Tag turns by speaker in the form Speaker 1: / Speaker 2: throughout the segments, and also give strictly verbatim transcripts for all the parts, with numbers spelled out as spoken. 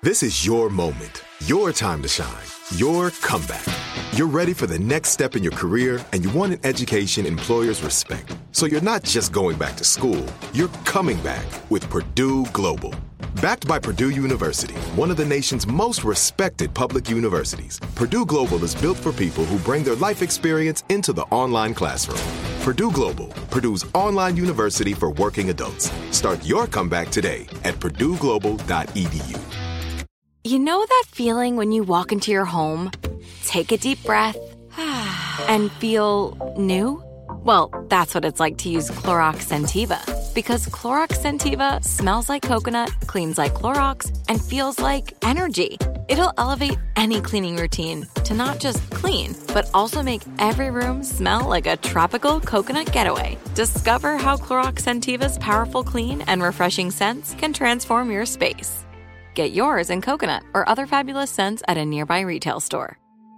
Speaker 1: This is your moment, your time to shine, your comeback. You're ready for the next step in your career, and you want an education employers respect. So you're not just going back to school, you're coming back with Purdue Global. Backed by Purdue University, one of the nation's most respected public universities, Purdue Global is built for people who bring their life experience into the online classroom. Purdue Global, Purdue's online university for working adults. Start your comeback today at purdue global dot e d u.
Speaker 2: You know that feeling when you walk into your home, take a deep breath, and feel new? Well, that's what it's like to use Clorox Scentiva. Because Clorox Scentiva smells like coconut, cleans like Clorox, and feels like energy. It'll elevate any cleaning routine to not just clean, but also make every room smell like a tropical coconut getaway. Discover how Clorox Scentiva's powerful clean and refreshing scents can transform your space. Get yours in coconut or other fabulous scents at a nearby retail store.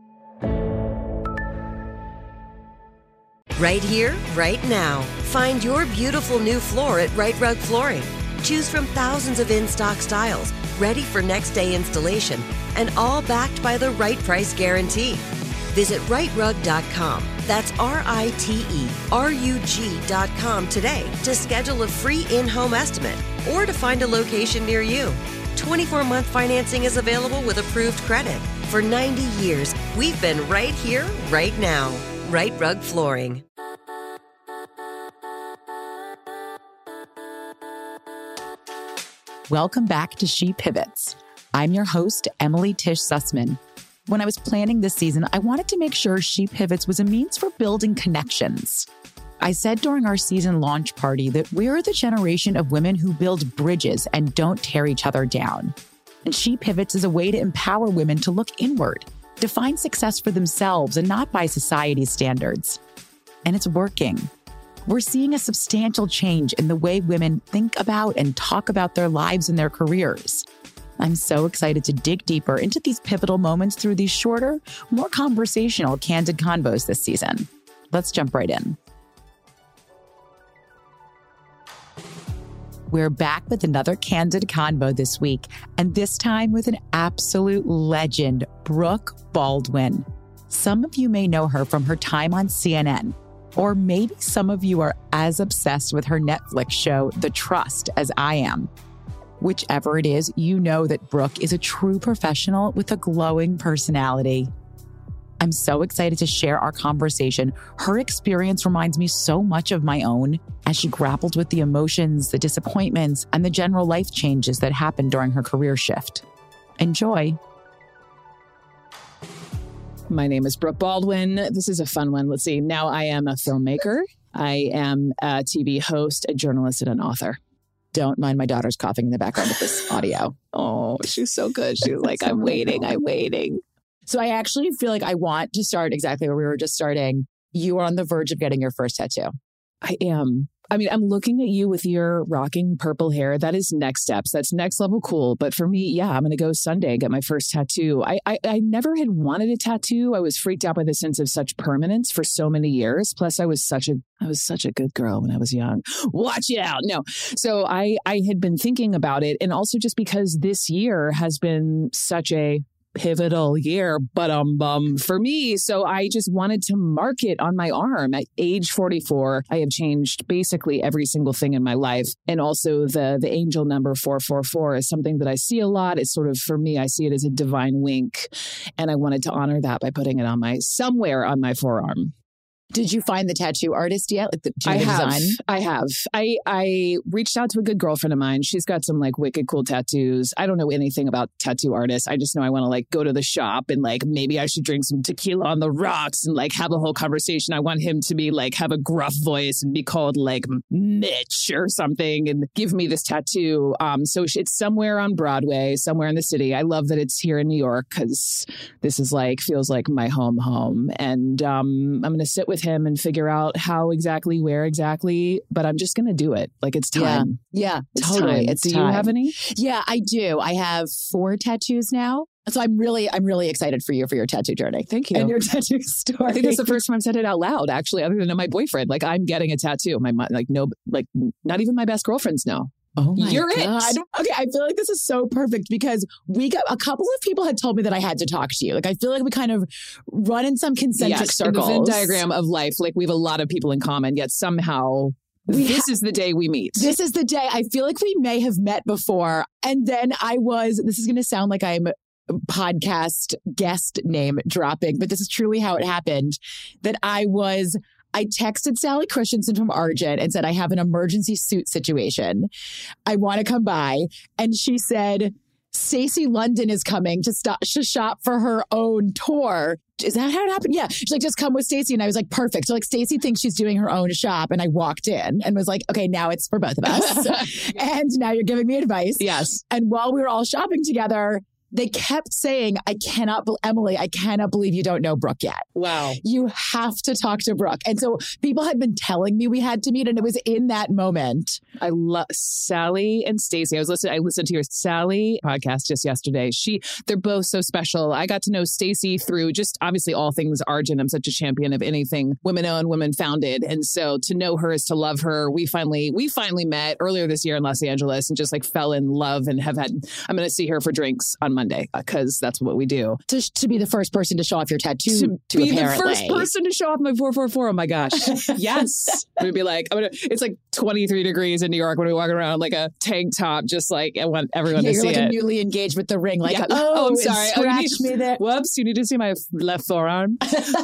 Speaker 3: Right here, right now. Find your beautiful new floor at Rite Rug Flooring. Choose from thousands of in-stock styles, ready for next day installation, and all backed by the right price guarantee. Visit rite rug dot com. That's R I T E R U G dot com today to schedule a free in-home estimate or to find a location near you. twenty-four month financing is available with approved credit. For ninety years, we've been right here, right now. Rite Rug Flooring.
Speaker 4: Welcome back to She Pivots. I'm your host, Emily Tish Sussman. When I was planning this season, I wanted to make sure She Pivots was a means for building connections. I said during our season launch party that we're the generation of women who build bridges and don't tear each other down. And She Pivots is a way to empower women to look inward, define success for themselves and not by society's standards. And it's working. We're seeing a substantial change in the way women think about and talk about their lives and their careers. I'm so excited to dig deeper into these pivotal moments through these shorter, more conversational, candid convos this season. Let's jump right in. We're back with another Candid Convo this week, and this time with an absolute legend, Brooke Baldwin. Some of you may know her from her time on C N N, or maybe some of you are as obsessed with her Netflix show, The Trust, as I am. Whichever it is, you know that Brooke is a true professional with a glowing personality. I'm so excited to share our conversation. Her experience reminds me so much of my own as she grappled with the emotions, the disappointments, and the general life changes that happened during her career shift. Enjoy.
Speaker 5: My name is Brooke Baldwin. This is a fun one. Let's see. Now I am a filmmaker. I am a T V host, a journalist, and an author. Don't mind my daughter's coughing in the background of this audio. Oh, she's so good. She's like, I'm waiting, I'm waiting. So I actually feel like I want to start exactly where we were just starting. You are on the verge of getting your first tattoo. I am. I mean, I'm looking at you with your rocking purple hair. That is next steps. That's next level cool. But for me, yeah, I'm going to go Sunday and get my first tattoo. I, I I never had wanted a tattoo. I was freaked out by the sense of such permanence for so many years. Plus, I was such a I was such a good girl when I was young. Watch out. No. So I I had been thinking about it. And also just because this year has been such a pivotal year, but um bum for me. So I just wanted to mark it on my arm. At age forty-four, I have changed basically every single thing in my life. And also the the angel number four four four is something that I see a lot. It's sort of, for me, I see it as a divine wink. And I wanted to honor that by putting it on my, somewhere on my forearm.
Speaker 4: Did you find the tattoo artist yet? Like the,
Speaker 5: I
Speaker 4: the
Speaker 5: have.
Speaker 4: design?
Speaker 5: I have. I I reached out to a good girlfriend of mine. She's got some like wicked cool tattoos. I don't know anything about tattoo artists. I just know I want to like go to the shop and like maybe I should drink some tequila on the rocks and like have a whole conversation. I want him to be like have a gruff voice and be called like Mitch or something and give me this tattoo. Um, so it's somewhere on Broadway, somewhere in the city. I love that it's here in New York because this is like feels like my home home. And um, I'm going to sit with him and figure out how exactly, where exactly, but I'm just going to do it. Like it's time.
Speaker 4: Yeah, yeah
Speaker 5: it's
Speaker 4: totally.
Speaker 5: Time.
Speaker 4: It's
Speaker 5: do
Speaker 4: time.
Speaker 5: You have any?
Speaker 4: Yeah, I do. I have four tattoos now. So I'm really, I'm really excited for you for your tattoo journey.
Speaker 5: Thank you.
Speaker 4: And your tattoo story.
Speaker 5: I think that's the first time I've said it out loud, actually, other than to my boyfriend. Like I'm getting a tattoo. My like no, like not even my best girlfriends know. Oh my
Speaker 6: You're
Speaker 5: God.
Speaker 6: it.
Speaker 5: Okay, I feel like this is so perfect because we got a couple of people had told me that I had to talk to you. Like I feel like we kind of run in some concentric
Speaker 6: yes,
Speaker 5: circles.
Speaker 6: In the Venn diagram of life, like we have a lot of people in common, yet somehow we this ha- is the day we meet.
Speaker 5: This is the day. I feel like we may have met before. And then I was, this is going to sound like I'm podcast guest name dropping, but this is truly how it happened, that I was I texted Sally Christensen from Argent and said, I have an emergency suit situation. I want to come by. And she said, Stacey London is coming to stop to shop for her own tour. Is that how it happened? Yeah. She's like, just come with Stacey. And I was like, perfect. So like Stacey thinks she's doing her own shop. And I walked in and was like, okay, now it's for both of us. And now you're giving me advice.
Speaker 6: Yes.
Speaker 5: And while we were all shopping together, they kept saying, I cannot, be- Emily, I cannot believe you don't know Brooke yet.
Speaker 6: Wow.
Speaker 5: You have to talk to Brooke. And so people had been telling me we had to meet. And it was in that moment.
Speaker 6: I love Sally and Stacey. I was listening, I listened to your Sally podcast just yesterday. She, they're both so special. I got to know Stacey through just obviously all things Argent. I'm such a champion of anything women owned, women founded. And so to know her is to love her. We finally, we finally met earlier this year in Los Angeles and just like fell in love and have had, I'm going to see her for drinks on Monday because that's what we do.
Speaker 5: To, to be the first person to show off your tattoo,
Speaker 6: to,
Speaker 5: to
Speaker 6: be
Speaker 5: apparently.
Speaker 6: the first person to show off my four four four. Oh my gosh. Yes. I'm gonna be like, I'm gonna, it's like twenty-three degrees in New York when we walk around like a tank top, just like I want everyone
Speaker 5: yeah,
Speaker 6: to
Speaker 5: you're
Speaker 6: see
Speaker 5: like
Speaker 6: it.
Speaker 5: a newly engaged with the ring. Like,
Speaker 6: yeah.
Speaker 5: oh,
Speaker 6: oh, I'm sorry.
Speaker 5: Scratch
Speaker 6: oh, you need,
Speaker 5: me there.
Speaker 6: Whoops, you need to see my left forearm.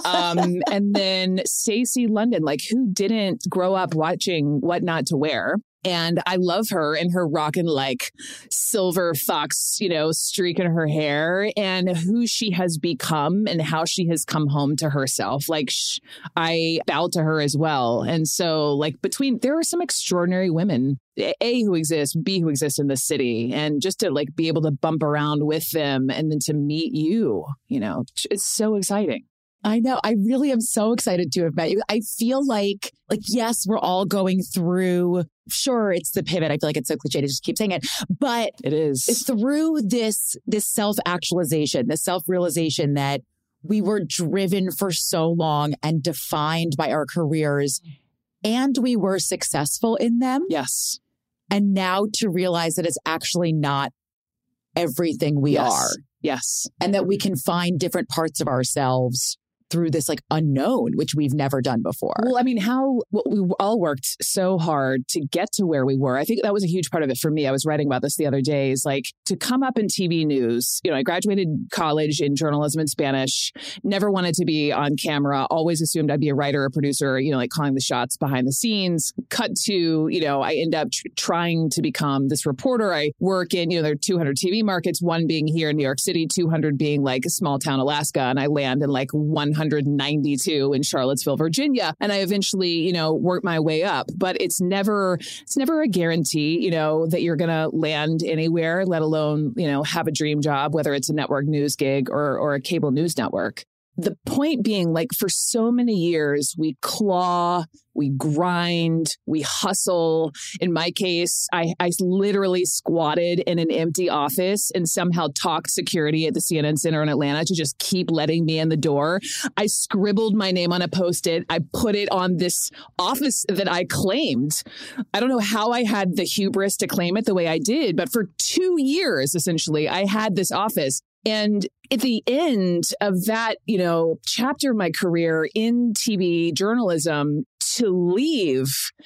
Speaker 6: um, and then Stacey London, like who didn't grow up watching What Not to Wear? And I love her and her rockin' like silver fox, you know, streak in her hair and who she has become and how she has come home to herself. Like sh- I bow to her as well. And so like between, there are some extraordinary women, A, who exist, B, who exist in the city. And just to like be able to bump around with them and then to meet you, you know, it's so exciting.
Speaker 5: I know. I really am so excited to have met you. I feel like, like, yes, we're all going through, sure, it's the pivot. I feel like it's so cliche to just keep saying it, but
Speaker 6: it is
Speaker 5: through this, this self-actualization, this self-realization that we were driven for so long and defined by our careers and we were successful in them.
Speaker 6: Yes.
Speaker 5: And now to realize that it's actually not everything we
Speaker 6: yes.
Speaker 5: are.
Speaker 6: Yes.
Speaker 5: And that we can find different parts of ourselves through this like unknown, which we've never done before.
Speaker 6: Well, I mean, how well, we all worked so hard to get to where we were. I think that was a huge part of it for me. I was writing about this the other day is like to come up in T V news. You know, I graduated college in journalism and Spanish, never wanted to be on camera, always assumed I'd be a writer or producer, you know, like calling the shots behind the scenes. Cut to, you know, I end up tr- trying to become this reporter. I work in, you know, there are two hundred T V markets, one being here in New York City, two hundred being like a small town Alaska. And I land in like one hundred ninety-two in Charlottesville, Virginia. And I eventually, you know, work my way up. But it's never, it's never a guarantee, you know, that you're going to land anywhere, let alone, you know, have a dream job, whether it's a network news gig or, or a cable news network. The point being, like, for so many years, we claw, we grind, we hustle. In my case, I, I literally squatted in an empty office and somehow talked security at the C N N Center in Atlanta to just keep letting me in the door. I scribbled my name on a Post-it. I put it on this office that I claimed. I don't know how I had the hubris to claim it the way I did, but for two years, essentially, I had this office. And at the end of that, you know, chapter of my career in T V journalism, to leave,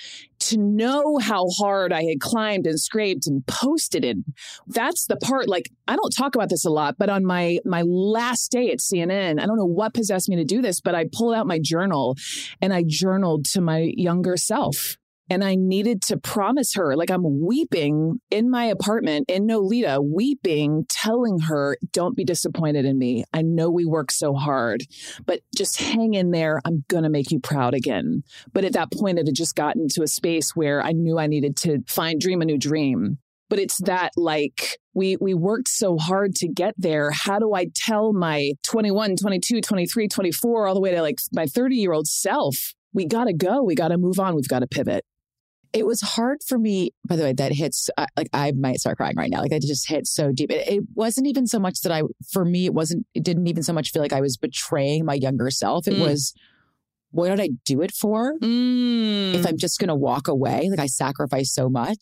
Speaker 6: to know how hard I had climbed and scraped and posted it, that's the part, like, I don't talk about this a lot, but on my my last day at C N N, I don't know what possessed me to do this, but I pulled out my journal and I journaled to my younger self. And I needed to promise her, like I'm weeping in my apartment in Nolita, weeping, telling her, don't be disappointed in me. I know we work so hard, but just hang in there. I'm going to make you proud again. But at that point, it had just gotten to a space where I knew I needed to find, dream a new dream. But it's that, like, we we worked so hard to get there. How do I tell my twenty-one, twenty-two, twenty-three, twenty-four, all the way to like my thirty-year-old self, we got to go. We got to move on. We've got to pivot.
Speaker 5: It was hard for me, by the way, that hits, uh, like I might start crying right now. Like that just hit so deep. It, it wasn't even so much that I, for me, it wasn't, it didn't even so much feel like I was betraying my younger self. It mm. was, what did I do it for?
Speaker 6: Mm.
Speaker 5: If I'm just going to walk away, like I sacrificed so much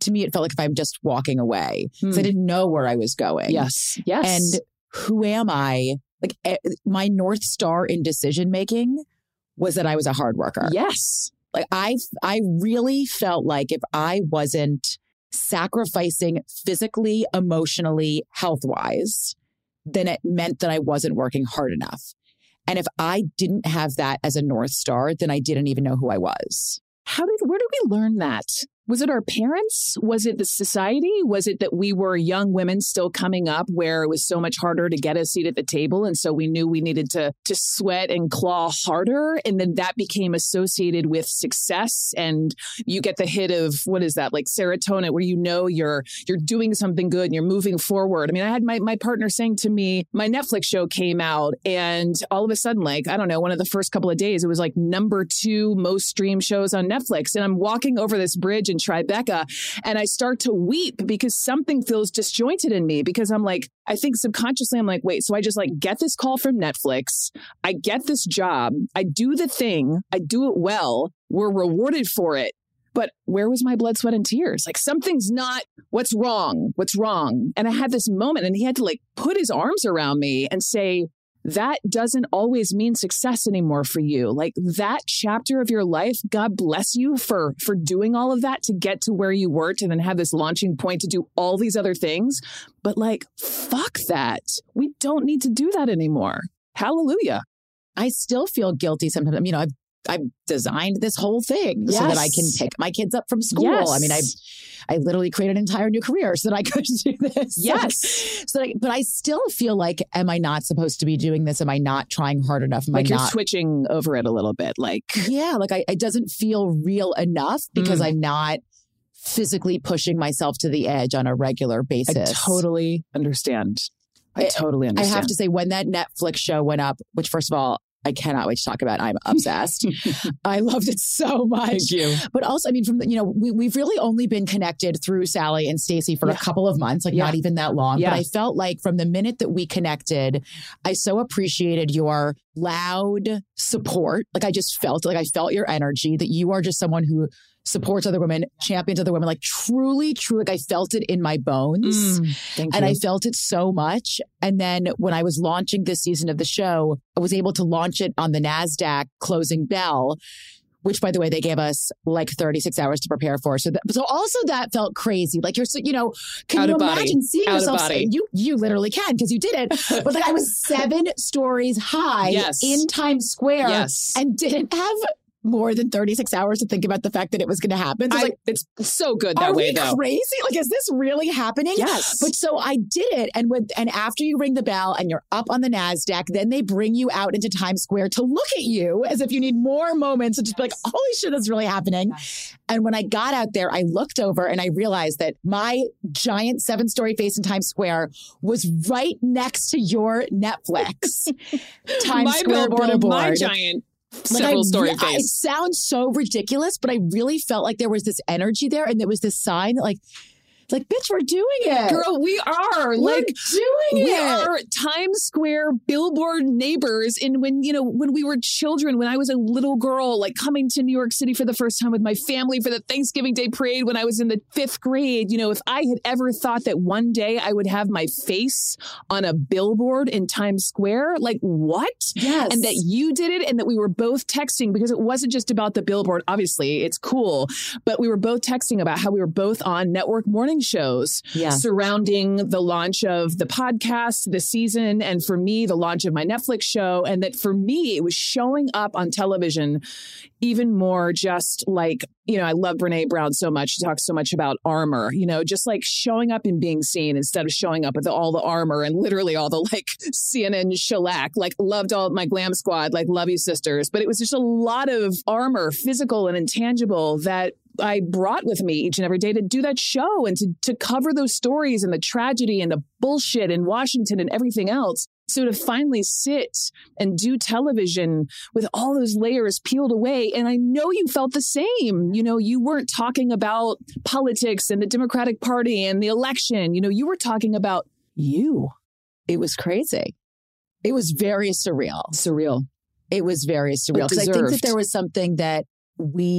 Speaker 4: to me, it felt like if I'm just walking away because
Speaker 6: Hmm.
Speaker 4: I didn't know where I was going.
Speaker 6: Yes. Yes.
Speaker 4: And who am I? Like eh, my North Star in decision making was that I was a hard worker.
Speaker 6: yes.
Speaker 4: Like I, I really felt like if I wasn't sacrificing physically, emotionally, health wise, then it meant that I wasn't working hard enough. And if I didn't have that as a North Star, then I didn't even know who I was.
Speaker 6: How did, where did we learn that? Was it our parents? Was it the society? Was it that we were young women still coming up where it was so much harder to get a seat at the table? And so we knew we needed to, to sweat and claw harder. And then that became associated with success. And you get the hit of, what is that? Like serotonin, where you know you're, you're doing something good and you're moving forward. I mean, I had my, my partner saying to me, my Netflix show came out and all of a sudden, like, I don't know, one of the first couple of days, it was like number two most streamed shows on Netflix. And I'm walking over this bridge in Tribeca and I start to weep because something feels disjointed in me, because I'm like, I think subconsciously I'm like, wait, so I just like get this call from Netflix. I get this job. I do the thing. I do it well. We're rewarded for it. But where was my blood, sweat, and tears? Like something's not, what's wrong? What's wrong? And I had this moment and he had to like put his arms around me and say, that doesn't always mean success anymore for you. Like that chapter of your life, God bless you for, for doing all of that to get to where you were, to then have this launching point to do all these other things. But like, fuck that. We don't need to do that anymore. Hallelujah.
Speaker 4: I still feel guilty sometimes. I mean, you know, I've I've designed this whole thing
Speaker 6: Yes.
Speaker 4: so that I can pick my kids up from school.
Speaker 6: Yes.
Speaker 4: I mean, I I literally created an entire new career so that I could do this.
Speaker 6: Yes.
Speaker 4: So, like, but I still feel like, am I not supposed to be doing this? Am I not trying hard enough? Am
Speaker 6: Like
Speaker 4: I
Speaker 6: you're
Speaker 4: not?
Speaker 6: switching over it a little bit. Like,
Speaker 4: Yeah, like I, it doesn't feel real enough because
Speaker 6: Mm.
Speaker 4: I'm not physically pushing myself to the edge on a regular basis.
Speaker 6: I totally understand. I
Speaker 4: I-
Speaker 6: totally
Speaker 4: I
Speaker 6: understand.
Speaker 4: have to say, when that Netflix show went up, which first of all, I cannot wait to talk about. I'm obsessed. I loved it so much.
Speaker 6: Thank you.
Speaker 4: But also, I mean, from the, you know, we, we've really only been connected through Sally and Stacey for
Speaker 6: Yeah.
Speaker 4: a couple of months, like
Speaker 6: Yeah.
Speaker 4: not even that long.
Speaker 6: Yeah.
Speaker 4: But I felt like from the minute that we connected, I so appreciated your loud support. Like I just felt like I felt your energy, that you are just someone who supports other women, champions other women, like truly, truly, like I felt it in my bones.
Speaker 6: Mm, thank
Speaker 4: And
Speaker 6: you.
Speaker 4: I felt it so much. And then when I was launching this season of the show, I was able to launch it on the NASDAQ closing bell, which, by the way, they gave us like thirty-six hours to prepare for. So, that, so also that felt crazy. Like you're, so, you know, can
Speaker 6: Out
Speaker 4: you
Speaker 6: of body.
Speaker 4: imagine seeing
Speaker 6: Out of
Speaker 4: yourself?
Speaker 6: body.
Speaker 4: You, you literally can because you did it. But like I was seven stories high
Speaker 6: Yes.
Speaker 4: in Times Square
Speaker 6: Yes.
Speaker 4: and didn't have more than thirty-six hours to think about the fact that it was going to happen. So I was
Speaker 6: I,
Speaker 4: like,
Speaker 6: it's so good that
Speaker 4: are
Speaker 6: way,
Speaker 4: we
Speaker 6: though.
Speaker 4: crazy? Like, is this really happening?
Speaker 6: Yes.
Speaker 4: But so I did it. And with, and after you ring the bell and you're up on the NASDAQ, then they bring you out into Times Square to look at you as if you need more moments to just be like, holy shit, that's really happening. And when I got out there, I looked over and I realized that my giant seven story face in Times Square was right next to your Netflix Times
Speaker 6: my
Speaker 4: Square
Speaker 6: billboard, and my
Speaker 4: billboard.
Speaker 6: giant
Speaker 4: Like,
Speaker 6: several
Speaker 4: I
Speaker 6: story
Speaker 4: re- I- It
Speaker 6: face.
Speaker 4: sounds so ridiculous, but I really felt like there was this energy there, and there was this sign that, like, it's like, bitch, we're doing it.
Speaker 6: Girl, we are
Speaker 4: we're
Speaker 6: like
Speaker 4: doing
Speaker 6: we
Speaker 4: it.
Speaker 6: are Times Square billboard neighbors. And when, you know, when we were children, when I was a little girl, like coming to New York City for the first time with my family for the Thanksgiving Day parade when I was in the fifth grade, you know, if I had ever thought that one day I would have my face on a billboard in Times Square, like what?
Speaker 4: Yes.
Speaker 6: And that you did it and that we were both texting, because it wasn't just about the billboard. Obviously, it's cool, but we were both texting about how we were both on network morning shows
Speaker 4: Yeah.
Speaker 6: surrounding the launch of the podcast, the season, and for me, the launch of my Netflix show. And that for me, it was showing up on television even more just like, you know, I love Brene Brown so much. She talks so much about armor, you know, just like showing up and being seen instead of showing up with all the armor and literally all the like C N N shellac. Like loved all my glam squad, like love you sisters. But it was just a lot of armor, physical and intangible, that I brought with me each and every day to do that show and to, to cover those stories and the tragedy and the bullshit in Washington and everything else. So to finally sit and do television with all those layers peeled away. And I know you felt the same. You know, you weren't talking about politics and the Democratic Party and the election. You know, you were talking about you.
Speaker 4: It was crazy. It was very surreal.
Speaker 6: Surreal.
Speaker 4: It was very surreal.
Speaker 6: But
Speaker 4: Because I think that
Speaker 6: deserved.
Speaker 4: there was something that we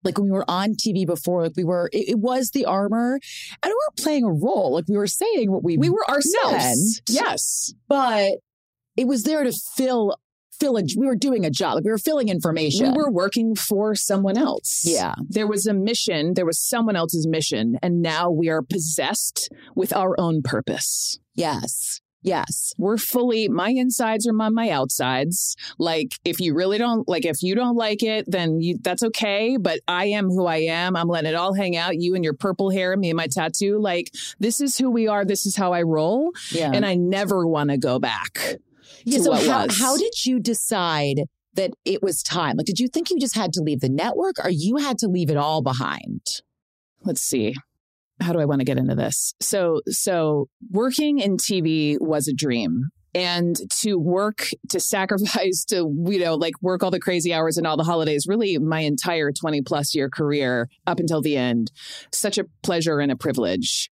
Speaker 4: Like when we were on T V before, like we were, it, it was the armor and we were playing a role. Like we were saying what we
Speaker 6: We were ourselves.
Speaker 4: meant,
Speaker 6: Yes.
Speaker 4: but it was there to fill, fill a, we were doing a job. Like we were filling information.
Speaker 6: We were working for someone else.
Speaker 4: Yeah.
Speaker 6: There was a mission. There was someone else's mission. And now we are possessed with our own purpose.
Speaker 4: Yes. Yes.
Speaker 6: We're fully, my insides are my, my outsides. Like, if you really don't, like, if you don't like it, then you, that's okay. But I am who I am. I'm letting it all hang out. You and your purple hair, me and my tattoo. Like, this is who we are. This is how I roll.
Speaker 4: Yeah.
Speaker 6: And I never want to go back
Speaker 4: Yeah.
Speaker 6: to
Speaker 4: So
Speaker 6: what
Speaker 4: how,
Speaker 6: was.
Speaker 4: how did you decide that it was time? Like, did you think you just had to leave the network or you had to leave it all behind?
Speaker 6: Let's see. How do I want to get into this? So, so working in T V was a dream. And to work, to sacrifice, to, you know, like work all the crazy hours and all the holidays, really my entire twenty plus year career up until the end, such a pleasure and a privilege.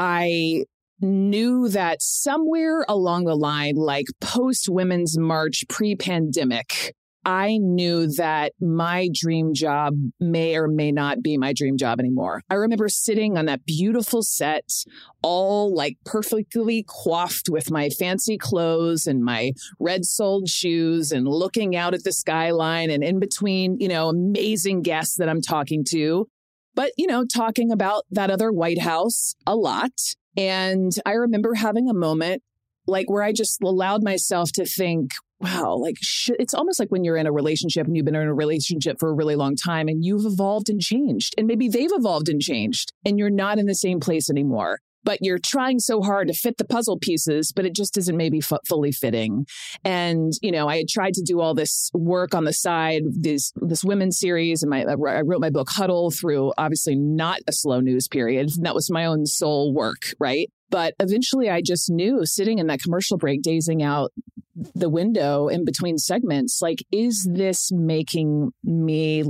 Speaker 6: I knew that somewhere along the line, like post Women's March, pre-pandemic, I knew that my dream job may or may not be my dream job anymore. I remember sitting on that beautiful set, all like perfectly coiffed with my fancy clothes and my red-soled shoes and looking out at the skyline and in between, you know, amazing guests that I'm talking to. But, you know, talking about that other White House a lot. And I remember having a moment like where I just allowed myself to think, wow, like sh- it's almost like when you're in a relationship and you've been in a relationship for a really long time and you've evolved and changed, and maybe they've evolved and changed and you're not in the same place anymore, but you're trying so hard to fit the puzzle pieces, but it just isn't maybe f- fully fitting. And, you know, I had tried to do all this work on the side, this, this women's series, and my, I wrote my book Huddle through obviously not a slow news period. That was my own soul work, right? But eventually I just knew, sitting in that commercial break, dazing out the window in between segments, like, is this making me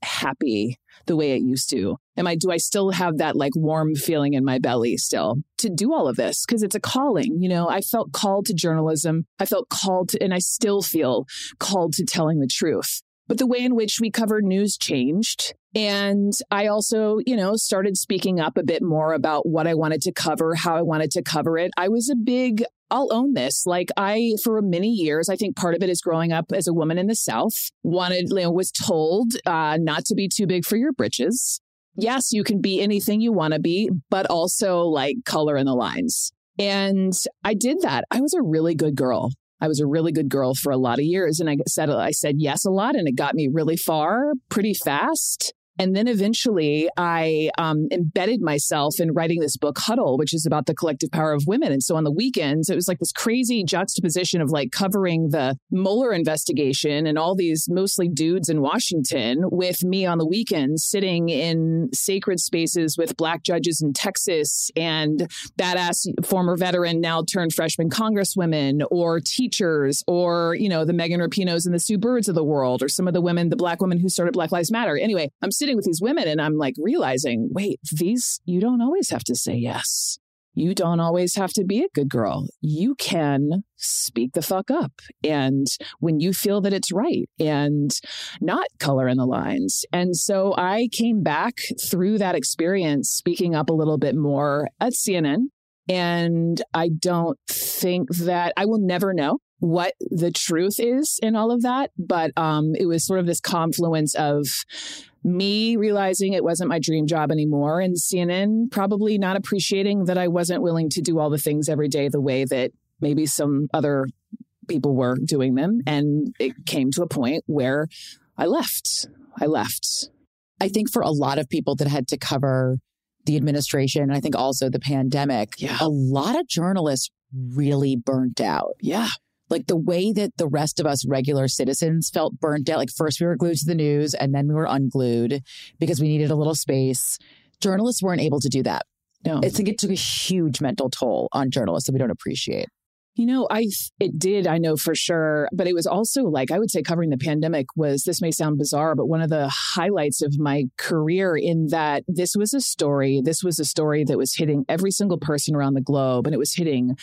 Speaker 6: happy the way it used to? Am I, do I still have that like warm feeling in my belly still to do all of this? Because it's a calling. You know, I felt called to journalism. I felt called to, and I still feel called to telling the truth. But the way in which we covered news changed. And I also, you know, started speaking up a bit more about what I wanted to cover, how I wanted to cover it. I was a big, I'll own this. Like I, for many years, I think part of it is growing up as a woman in the South, wanted, you know, was told uh, not to be too big for your britches. Yes, you can be anything you want to be, but also like color in the lines. And I did that. I was a really good girl. I was a really good girl for a lot of years. And I said, I said yes a lot, and it got me really far pretty fast. And then eventually I um, embedded myself in writing this book, Huddle, which is about the collective power of women. And so on the weekends, it was like this crazy juxtaposition of like covering the Mueller investigation and all these mostly dudes in Washington, with me on the weekends sitting in sacred spaces with Black judges in Texas and badass former veteran, now turned freshman congresswomen, or teachers, or, you know, the Megan Rapinos and the Sue Birds of the world, or some of the women, the Black women who started Black Lives Matter. Anyway, I'm sitting with these women and I'm like realizing, wait, these, you don't always have to say yes. You don't always have to be a good girl. You can speak the fuck up. And when you feel that it's right, and not color in the lines. And so I came back through that experience, speaking up a little bit more at C N N. And I don't think that I will never know what the truth is in all of that. But um, it was sort of this confluence of me realizing it wasn't my dream job anymore, and C N N probably not appreciating that I wasn't willing to do all the things every day the way that maybe some other people were doing them. And it came to a point where I left. I left.
Speaker 4: I think for a lot of people that had to cover the administration, and I think also the pandemic,
Speaker 6: yeah.
Speaker 4: a lot of journalists really burnt out.
Speaker 6: Yeah.
Speaker 4: Like the way that the rest of us regular citizens felt burnt out. Like first we were glued to the news and then we were unglued because we needed a little space. Journalists weren't able to do that.
Speaker 6: No.
Speaker 4: I think it took a huge mental toll on journalists that we don't appreciate.
Speaker 6: You know, I it did, I know for sure. But it was also like, I would say covering the pandemic was, this may sound bizarre, but one of the highlights of my career, in that this was a story. This was a story that was hitting every single person around the globe, and it was hitting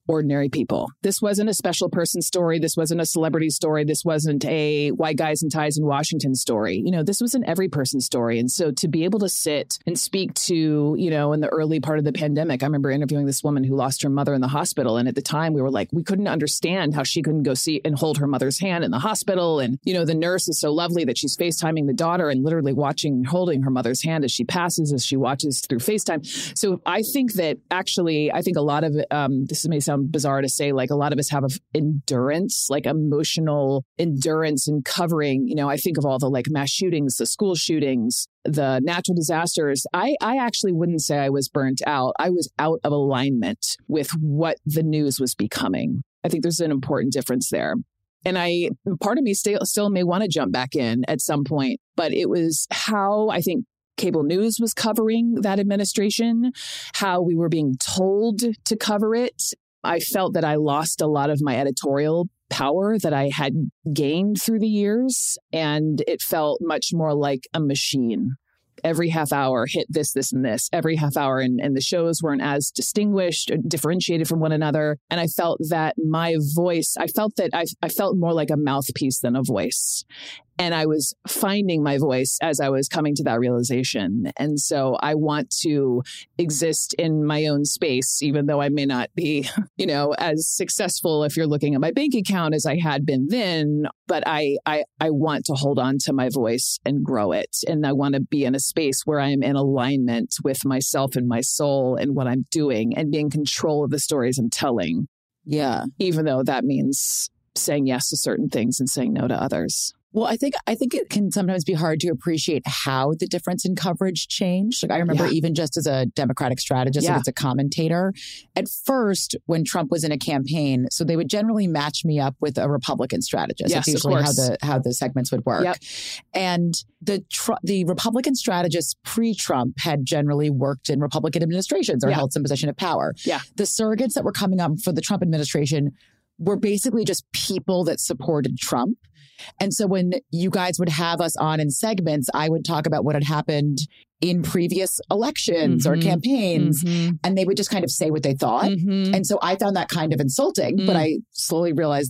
Speaker 6: ordinary people. This wasn't a special person story. This wasn't a celebrity story. This wasn't a white guys in ties in Washington story. You know, this was an every person story. And so to be able to sit and speak to, you know, in the early part of the pandemic, I remember interviewing this woman who lost her mother in the hospital. And at the time we were like, we couldn't understand how she couldn't go see and hold her mother's hand in the hospital. And, you know, the nurse is so lovely that she's FaceTiming the daughter and literally watching, holding her mother's hand as she passes, as she watches through FaceTime. So I think that actually, I think a lot of it, um, this may sound bizarre to say, like a lot of us have endurance, like emotional endurance in covering, you know, I think of all the like mass shootings, the school shootings, the natural disasters. I, I actually wouldn't say I was burnt out. I was out of alignment with what the news was becoming. I think there's an important difference there. And I, part of me still, still may want to jump back in at some point, but it was how I think cable news was covering that administration, how we were being told to cover it. I felt that I lost a lot of my editorial power that I had gained through the years, and it felt much more like a machine. Every half hour hit this, this, and this. Every half hour, and, and the shows weren't as distinguished or differentiated from one another. And I felt that my voice, I felt that I, I felt more like a mouthpiece than a voice. And I was finding my voice as I was coming to that realization. And so I want to exist in my own space, even though I may not be, you know, as successful if you're looking at my bank account as I had been then. But I, I, I want to hold on to my voice and grow it. And I want to be in a space where I'm in alignment with myself and my soul and what I'm doing and be in control of the stories I'm telling.
Speaker 5: Yeah.
Speaker 6: Even though that means saying yes to certain things and saying no to others.
Speaker 5: Well, I think I think it can sometimes be hard to appreciate how the difference in coverage changed. Like I remember
Speaker 6: Yeah.
Speaker 5: even just as a Democratic strategist
Speaker 6: Yeah.
Speaker 5: and as a commentator, at first when Trump was in a campaign, so they would generally match me up with a Republican strategist.
Speaker 6: Yes,
Speaker 5: That's
Speaker 6: of
Speaker 5: usually how
Speaker 6: course.
Speaker 5: the how the segments would work.
Speaker 6: Yep.
Speaker 5: And the tr- the Republican strategists pre-Trump had generally worked in Republican administrations or
Speaker 6: Yeah.
Speaker 5: held some position of power.
Speaker 6: Yeah.
Speaker 5: The surrogates that were coming up for the Trump administration were basically just people that supported Trump. And so when you guys would have us on in segments, I would talk about what had happened in previous elections
Speaker 6: Mhm.
Speaker 5: or campaigns,
Speaker 6: Mhm.
Speaker 5: and they would just kind of say what they thought.
Speaker 6: Mhm.
Speaker 5: And so I found that kind of insulting,
Speaker 6: Mm.
Speaker 5: but I slowly realized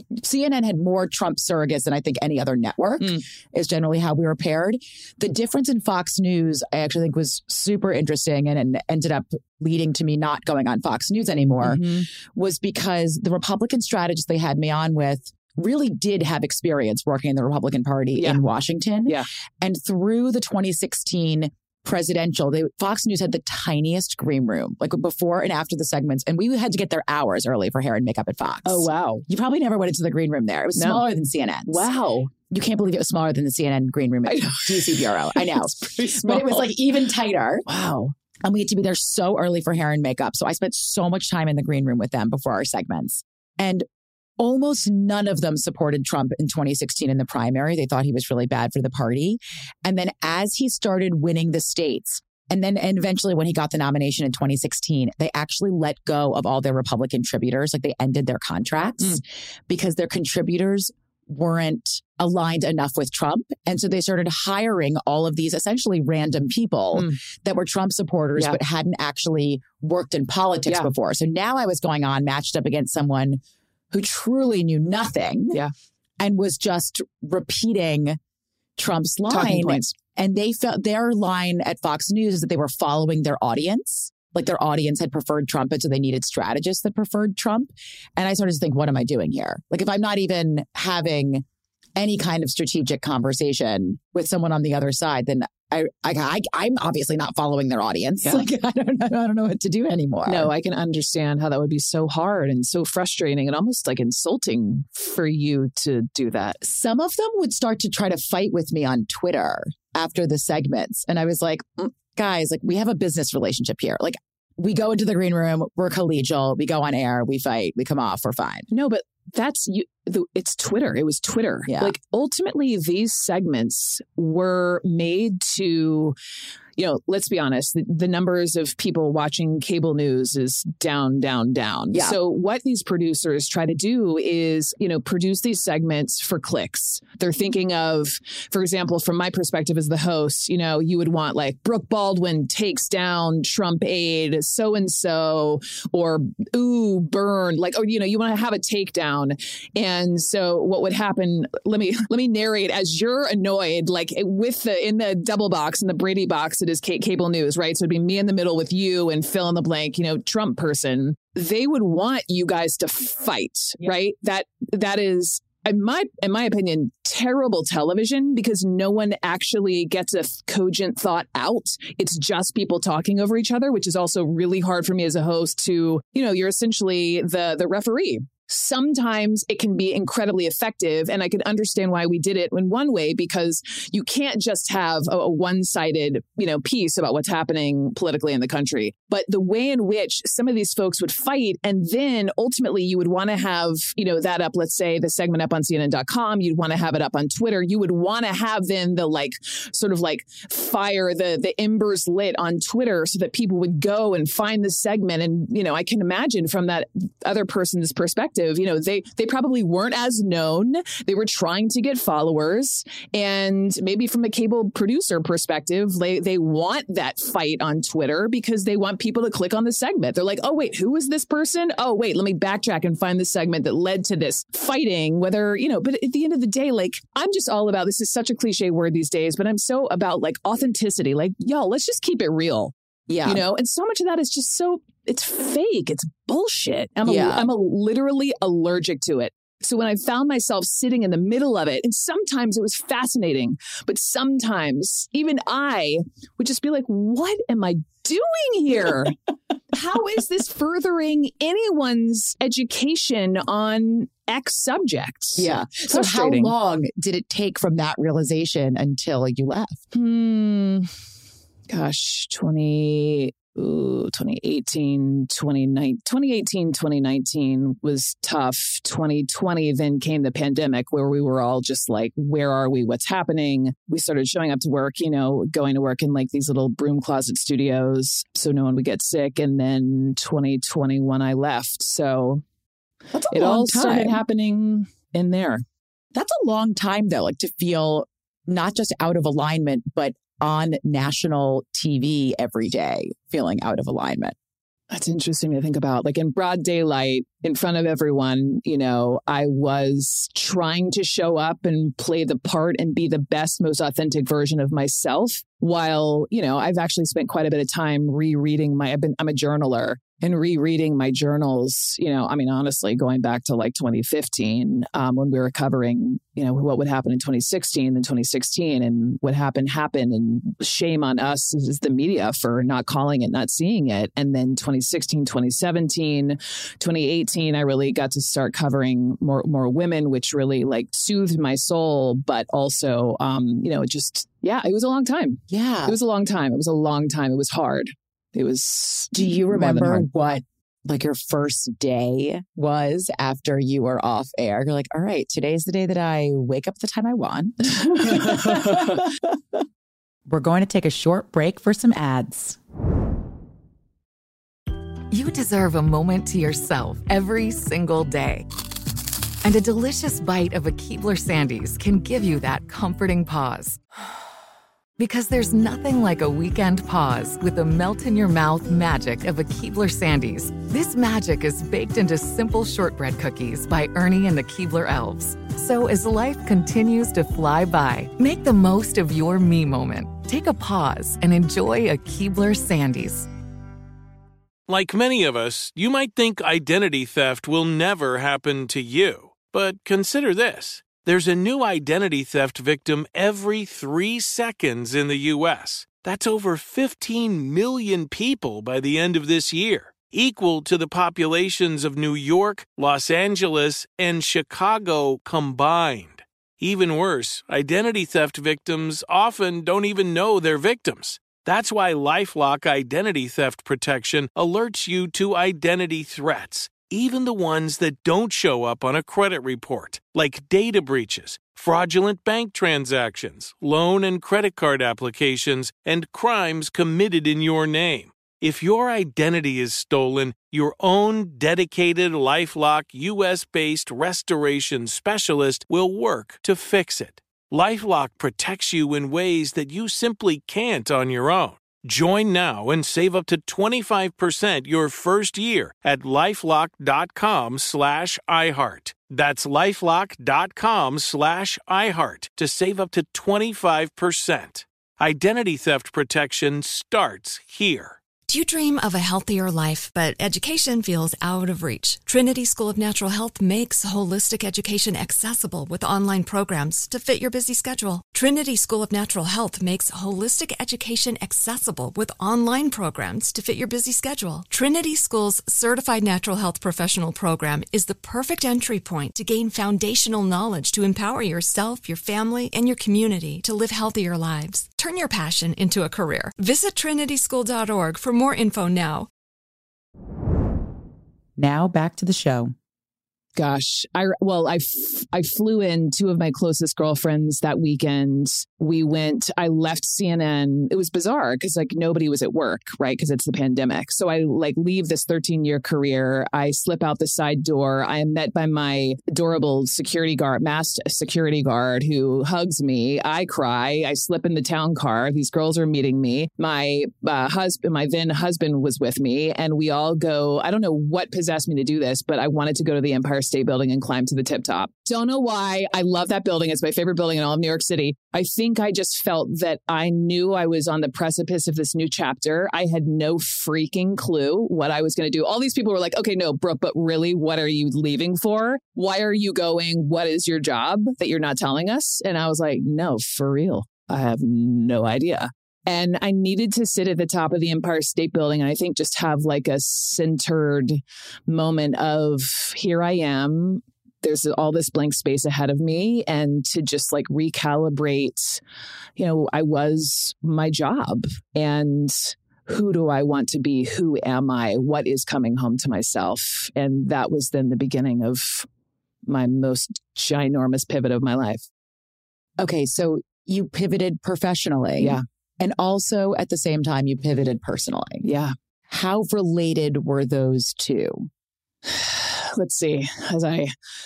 Speaker 5: C N N had more Trump surrogates than I think any other network
Speaker 6: Mm.
Speaker 5: is generally how we were paired. The difference in Fox News, I actually think was super interesting and, and ended up leading to me not going on Fox News anymore,
Speaker 6: Mhm.
Speaker 5: was because the Republican strategist they had me on with really did have experience working in the Republican Party
Speaker 6: Yeah.
Speaker 5: in Washington.
Speaker 6: Yeah.
Speaker 5: And through the twenty sixteen presidential, they, Fox News had the tiniest green room, like before and after the segments. And we had to get there hours early for hair and makeup at Fox.
Speaker 6: Oh, wow.
Speaker 5: You probably never went into the green room there. It was
Speaker 6: No.
Speaker 5: smaller than C N N's.
Speaker 6: Wow.
Speaker 5: You can't believe it was smaller than the C N N green room at
Speaker 6: I know.
Speaker 5: D C Bureau. I know.
Speaker 6: It's pretty small.
Speaker 5: But it was like even tighter.
Speaker 6: Wow.
Speaker 5: And we had to be there so early for hair and makeup. So I spent so much time in the green room with them before our segments. And almost none of them supported Trump in twenty sixteen in the primary. They thought he was really bad for the party. And then as he started winning the states, and then and eventually when he got the nomination in twenty sixteen, they actually let go of all their Republican contributors. Like they ended their contracts
Speaker 6: Mm.
Speaker 5: because their contributors weren't aligned enough with Trump. And so they started hiring all of these essentially random people
Speaker 6: Mm.
Speaker 5: that were Trump supporters,
Speaker 6: Yeah.
Speaker 5: but hadn't actually worked in politics
Speaker 6: Yeah.
Speaker 5: before. So now I was going on matched up against someone who truly knew nothing
Speaker 6: Yeah.
Speaker 5: and was just repeating Trump's
Speaker 6: Talking
Speaker 5: line.
Speaker 6: points.
Speaker 5: And they felt their line at Fox News is that they were following their audience. Like their audience had preferred Trump, and so they needed strategists that preferred Trump. And I started to think, what am I doing here? Like if I'm not even having any kind of strategic conversation with someone on the other side, then I, I, I I'm obviously not following their audience.
Speaker 6: Yeah.
Speaker 5: Like I don't know, I don't know what to do anymore.
Speaker 6: No, I can understand how that would be so hard and so frustrating and almost like insulting for you to do that.
Speaker 5: Some of them would start to try to fight with me on Twitter after the segments. And I was like, mm, guys, like we have a business relationship here. Like we go into the green room, we're collegial, we go on air, we fight, we come off, we're fine.
Speaker 6: No, but that's you. The, it's Twitter. It was Twitter.
Speaker 5: Yeah.
Speaker 6: Like ultimately, these segments were made to, you you know, let's be honest, the, the numbers of people watching cable news is down, down, down.
Speaker 5: Yeah.
Speaker 6: So what these producers try to do is, you know, produce these segments for clicks. They're thinking of, for example, from my perspective as the host, you know, you would want like Brooke Baldwin takes down Trump aide, so-and-so, or ooh, burn, like, or, you know, you want to have a takedown. And so what would happen, let me, let me narrate as you're annoyed, like with the, in the double box, in the Brady box, it is c- cable news, right? So it'd be me in the middle with you and fill in the blank, you know, Trump person. They would want you guys to fight, yeah. right? That, that is, in my, in my opinion, terrible television because no one actually gets a cogent thought out. It's just people talking over each other, which is also really hard for me as a host to, you know, you're essentially the, the referee. Sometimes it can be incredibly effective. And I can understand why we did it in one way, because you can't just have a, a one-sided, you know, piece about what's happening politically in the country. But the way in which some of these folks would fight, and then ultimately you would want to have, you know, that up, let's say the segment up on C N N dot com, you'd want to have it up on Twitter. You would want to have then the like sort of like fire the, the embers lit on Twitter so that people would go and find the segment. And, you know, I can imagine from that other person's perspective, you know, they they probably weren't as known. They were trying to get followers. And maybe from a cable producer perspective, they, they want that fight on Twitter because they want people to click on the segment. They're like, oh, wait, who is this person? Oh, wait, let me backtrack and find the segment that led to this fighting, whether, you know, but at the end of the day, like, I'm just all about, this is such a cliche word these days, but I'm so about like authenticity. Like, yo, let's just keep it real.
Speaker 5: Yeah.
Speaker 6: You know, and so much of that is just so, it's fake. It's bullshit. I'm a,
Speaker 5: yeah.
Speaker 6: I'm a literally allergic to it. So when I found myself sitting in the middle of it, and sometimes it was fascinating, but sometimes even I would just be like, what am I doing here? How is this furthering anyone's education on X subjects?
Speaker 5: Yeah. So how long did it take from that realization until you left?
Speaker 6: Hmm. Gosh, twenty, ooh, twenty eighteen, twenty eighteen, twenty nineteen was tough. twenty twenty then came the pandemic where we were all just like, where are we? What's happening? We started showing up to work, you know, going to work in like these little broom closet studios so no one would get sick. And then twenty twenty-one, I left. So
Speaker 5: That's a
Speaker 6: it
Speaker 5: long
Speaker 6: all
Speaker 5: time.
Speaker 6: started happening in there.
Speaker 5: That's a long time, though, like to feel not just out of alignment, but on national T V every day, feeling out of alignment.
Speaker 6: That's interesting to think about. Like in broad daylight, in front of everyone, you know, I was trying to show up and play the part and be the best, most authentic version of myself. While, you know, I've actually spent quite a bit of time rereading my, I've been, I'm a journaler. And rereading my journals, you know, I mean, honestly, going back to like twenty fifteen, um, when we were covering, you know, what would happen in twenty sixteen and twenty sixteen and what happened happened. And shame on us as the media for not calling it, not seeing it. And then twenty sixteen, twenty seventeen, twenty eighteen, I really got to start covering more, more women, which really like soothed my soul. But also, um, you know, just, yeah, it was a long time.
Speaker 5: Yeah.
Speaker 6: It was a long time. It was a long time. It was hard. It was.
Speaker 5: Do you remember what like your first day was after you were off air? You're like, all right, today's the day that I wake up the time I want.
Speaker 7: We're going to take a short break for some ads.
Speaker 8: You deserve a moment to yourself every single day. And a delicious bite of a Keebler Sandies can give you that comforting pause. Because there's nothing like a weekend pause with the melt-in-your-mouth magic of a Keebler Sandies. This magic is baked into simple shortbread cookies by Ernie and the Keebler Elves. So as life continues to fly by, make the most of your me moment. Take a pause and enjoy a Keebler Sandies.
Speaker 9: Like many of us, you might think identity theft will never happen to you. But consider this. There's a new identity theft victim every three seconds in the U S. That's over fifteen million people by the end of this year, equal to the populations of New York, Los Angeles, and Chicago combined. Even worse, identity theft victims often don't even know they're victims. That's why LifeLock Identity Theft Protection alerts you to identity threats, even the ones that don't show up on a credit report, like data breaches, fraudulent bank transactions, loan and credit card applications, and crimes committed in your name. If your identity is stolen, your own dedicated LifeLock U S-based restoration specialist will work to fix it. LifeLock protects you in ways that you simply can't on your own. Join now and save up to twenty-five percent your first year at LifeLock.com slash iHeart. That's LifeLock.com slash iHeart to save up to twenty-five percent. Identity theft protection starts here.
Speaker 10: Do you dream of a healthier life, but education feels out of reach? Trinity School of Natural Health makes holistic education accessible with online programs to fit your busy schedule. Trinity School of Natural Health makes holistic education accessible with online programs to fit your busy schedule. Trinity School's Certified Natural Health Professional Program is the perfect entry point to gain foundational knowledge to empower yourself, your family, and your community to live healthier lives. Turn your passion into a career. Visit trinity school dot org for more info now.
Speaker 7: Now back to the show.
Speaker 6: Gosh, I well, I, f- I flew in two of my closest girlfriends that weekend. We went, I left C N N. It was bizarre because like nobody was at work, right? Because it's the pandemic. So I like leave this thirteen year career. I slip out the side door. I am met by my adorable security guard, masked security guard who hugs me. I cry. I slip in the town car. These girls are meeting me. My uh, husband, my then husband was with me, and we all go, I don't know what possessed me to do this, but I wanted to go to the Empire State Building and climb to the tip top. Don't know why. I love that building. It's my favorite building in all of New York City. I think I just felt that I knew I was on the precipice of this new chapter. I had no freaking clue what I was going to do. All these people were like, okay, no, Brooke, but really, what are you leaving for? Why are you going? What is your job that you're not telling us? And I was like, no, for real. I have no idea. And I needed to sit at the top of the Empire State Building and I think just have like a centered moment of here I am. There's all this blank space ahead of me, and to just like recalibrate, you know, I was my job and who do I want to be? Who am I? What is coming home to myself? And that was then the beginning of my most ginormous pivot of my life.
Speaker 4: Okay, so you pivoted professionally.
Speaker 6: Yeah.
Speaker 4: And also at the same time, you pivoted personally.
Speaker 6: Yeah.
Speaker 4: How related were those two?
Speaker 6: Let's see, as I,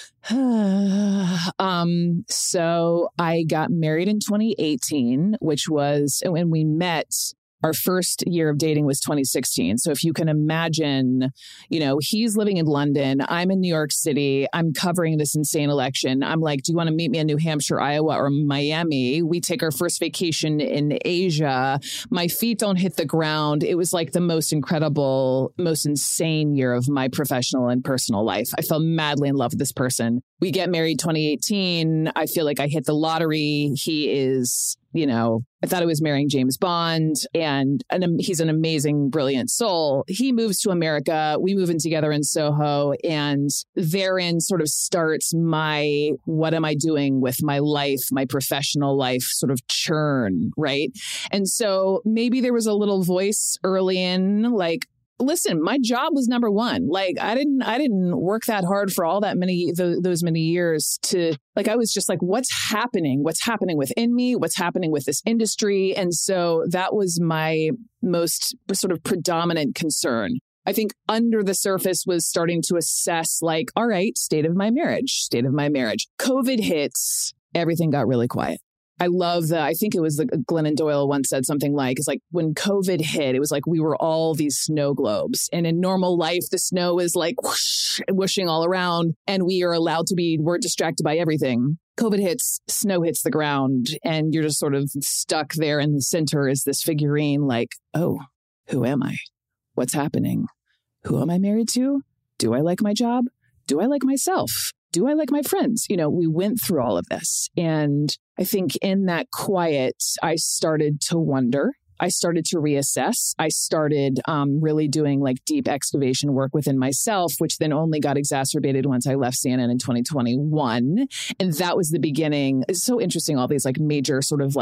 Speaker 6: um, so I got married in twenty eighteen, which was when we met. Our first year of dating was twenty sixteen. So if you can imagine, you know, he's living in London. I'm in New York City. I'm covering this insane election. I'm like, do you want to meet me in New Hampshire, Iowa, or Miami? We take our first vacation in Asia. My feet don't hit the ground. It was like the most incredible, most insane year of my professional and personal life. I fell madly in love with this person. We get married twenty eighteen. I feel like I hit the lottery. He is, you know, I thought I was marrying James Bond, and an, he's an amazing, brilliant soul. He moves to America. We move in together in Soho, and therein sort of starts my, what am I doing with my life, my professional life sort of churn, right? And so maybe there was a little voice early in, like, listen, my job was number one. Like I didn't, I didn't work that hard for all that many, th- those many years to like, I was just like, what's happening? What's happening within me? What's happening with this industry? And so that was my most sort of predominant concern. I think under the surface was starting to assess like, all right, state of my marriage, state of my marriage. COVID hits, everything got really quiet. I love the, I think it was the Glennon Doyle once said something like, it's like when COVID hit, it was like we were all these snow globes. And in normal life, the snow is like whoosh, whooshing all around. And we are allowed to be, we're distracted by everything. COVID hits, snow hits the ground, and you're just sort of stuck there in the center as this figurine like, oh, who am I? What's happening? Who am I married to? Do I like my job? Do I like myself? Do I like my friends? You know, we went through all of this. And I think in that quiet, I started to wonder. I started to reassess. I started um, really doing like deep excavation work within myself, which then only got exacerbated once I left C N N in twenty twenty-one. And that was the beginning. It's so interesting, all these like major sort of like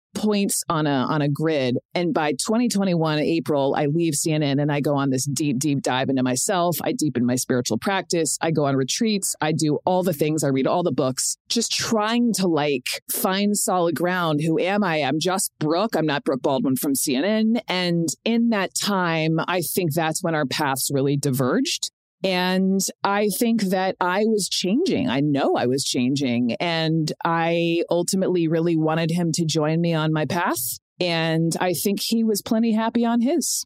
Speaker 6: points on a on a grid. And by twenty twenty-one, April, I leave C N N and I go on this deep, deep dive into myself. I deepen my spiritual practice. I go on retreats. I do all the things. I read all the books, just trying to like find solid ground. Who am I? I'm just Brooke. I'm not Brooke Baldwin from C N N. And in that time, I think that's when our paths really diverged. And I think that I was changing. I know I was changing. And I ultimately really wanted him to join me on my path. And I think he was plenty happy on his.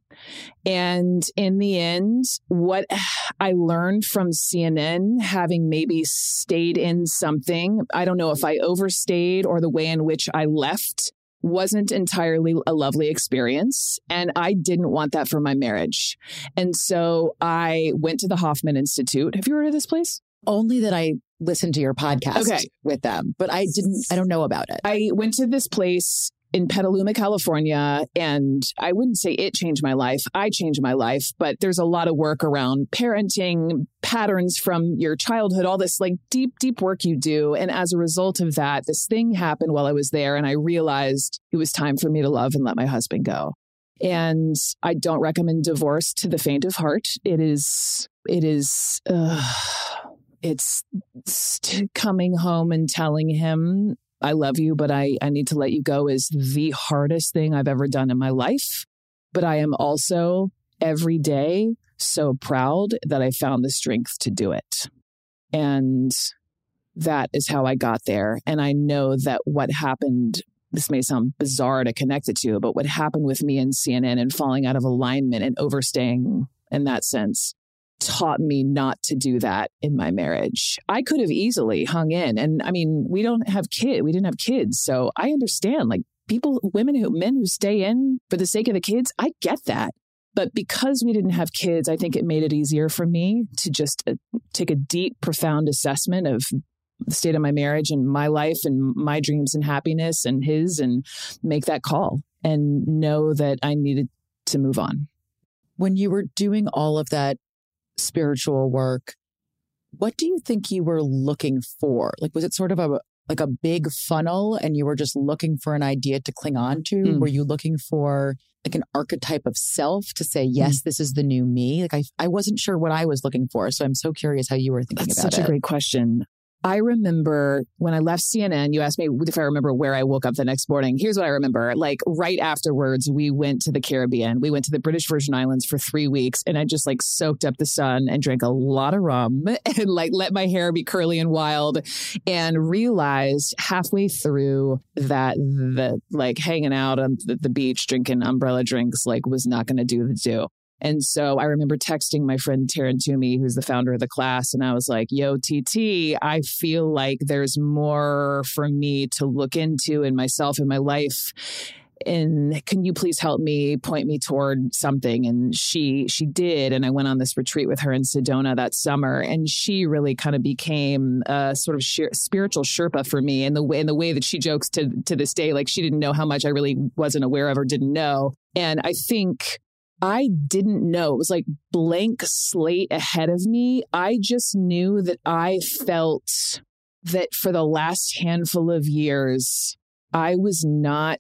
Speaker 6: And in the end, what I learned from C N N, having maybe stayed in something, I don't know if I overstayed or the way in which I left, wasn't entirely a lovely experience. And I didn't want that for my marriage. And so I went to the Hoffman Institute. Have you heard of this place?
Speaker 5: Only that I listened to your podcast
Speaker 6: okay.
Speaker 5: with them, but I didn't, I don't know about it.
Speaker 6: I went to this place in Petaluma, California, and I wouldn't say it changed my life. I changed my life, but there's a lot of work around parenting, patterns from your childhood, all this like deep, deep work you do. And as a result of that, this thing happened while I was there, and I realized it was time for me to love and let my husband go. And I don't recommend divorce to the faint of heart. It is, it is, uh, it's coming home and telling him, I love you, but I, I need to let you go is the hardest thing I've ever done in my life. But I am also every day so proud that I found the strength to do it. And that is how I got there. And I know that what happened, this may sound bizarre to connect it to, but what happened with me and C N N and falling out of alignment and overstaying in that sense taught me not to do that in my marriage. I could have easily hung in. And I mean, we don't have kids. We didn't have kids. So I understand like people, women who, men who stay in for the sake of the kids. I get that. But because we didn't have kids, I think it made it easier for me to just uh, take a deep, profound assessment of the state of my marriage and my life and my dreams and happiness and his, and make that call and know that I needed to move on.
Speaker 5: When you were doing all of that spiritual work, what do you think you were looking for? Like, was it sort of a like a big funnel and you were just looking for an idea to cling on to? Mm. Were you looking for like an archetype of self to say, yes, mm. this is the new me? Like I, I wasn't sure what I was looking for. So I'm so curious how you were thinking
Speaker 6: That's
Speaker 5: about it.
Speaker 6: That's such a great question. I remember when I left C N N, you asked me if I remember where I woke up the next morning. Here's what I remember. Like right afterwards, we went to the Caribbean. We went to the British Virgin Islands for three weeks and I just like soaked up the sun and drank a lot of rum and like let my hair be curly and wild and realized halfway through that the like hanging out on the, the beach, drinking umbrella drinks, like was not going to do the do. And so I remember texting my friend Taryn Toomey, who's the founder of the class. And I was like, yo, T T, I feel like there's more for me to look into in myself and my life. And can you please help me, point me toward something? And she she did. And I went on this retreat with her in Sedona that summer. And she really kind of became a sort of sheer, spiritual Sherpa for me in the way in the way that she jokes to, to this day. Like she didn't know how much I really wasn't aware of or didn't know. And I think I didn't know. It was like blank slate ahead of me. I just knew that I felt that for the last handful of years, I was not,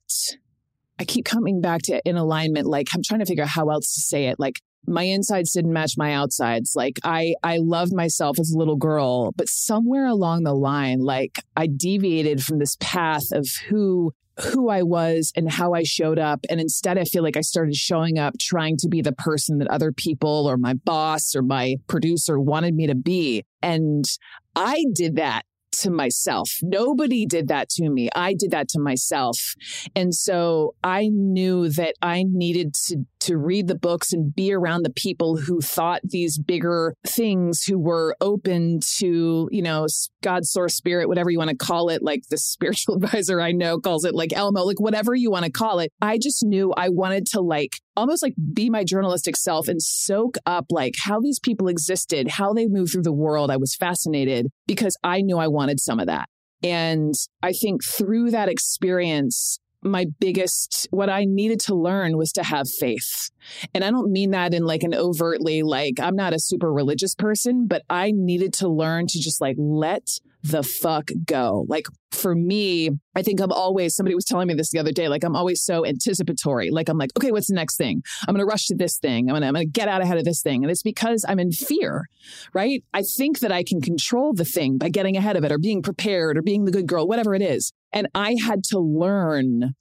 Speaker 6: I keep coming back to in alignment. Like I'm trying to figure out how else to say it. Like my insides didn't match my outsides. Like I, I loved myself as a little girl, but somewhere along the line, like I deviated from this path of who who I was and how I showed up. And instead, I feel like I started showing up trying to be the person that other people or my boss or my producer wanted me to be. And I did that to myself. Nobody did that to me. I did that to myself. And so I knew that I needed to to read the books and be around the people who thought these bigger things, who were open to, you know, God, source, spirit, whatever you want to call it. Like the spiritual advisor I know calls it like Elmo, like whatever you want to call it. I just knew I wanted to like almost like be my journalistic self and soak up like how these people existed, how they moved through the world. I was fascinated because I knew I wanted some of that. And I think through that experience, my biggest, what I needed to learn was to have faith. And I don't mean that in like an overtly, like I'm not a super religious person, but I needed to learn to just like let the fuck go. Like for me, I think I'm always, somebody was telling me this the other day, like I'm always so anticipatory. Like I'm like, okay, what's the next thing? I'm going to rush to this thing. I'm going to I'm going to get out ahead of this thing. And it's because I'm in fear, right? I think that I can control the thing by getting ahead of it or being prepared or being the good girl, whatever it is. And I had to learn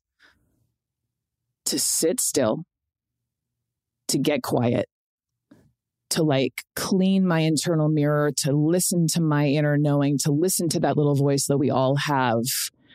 Speaker 6: to sit still, to get quiet, to like clean my internal mirror, to listen to my inner knowing, to listen to that little voice that we all have,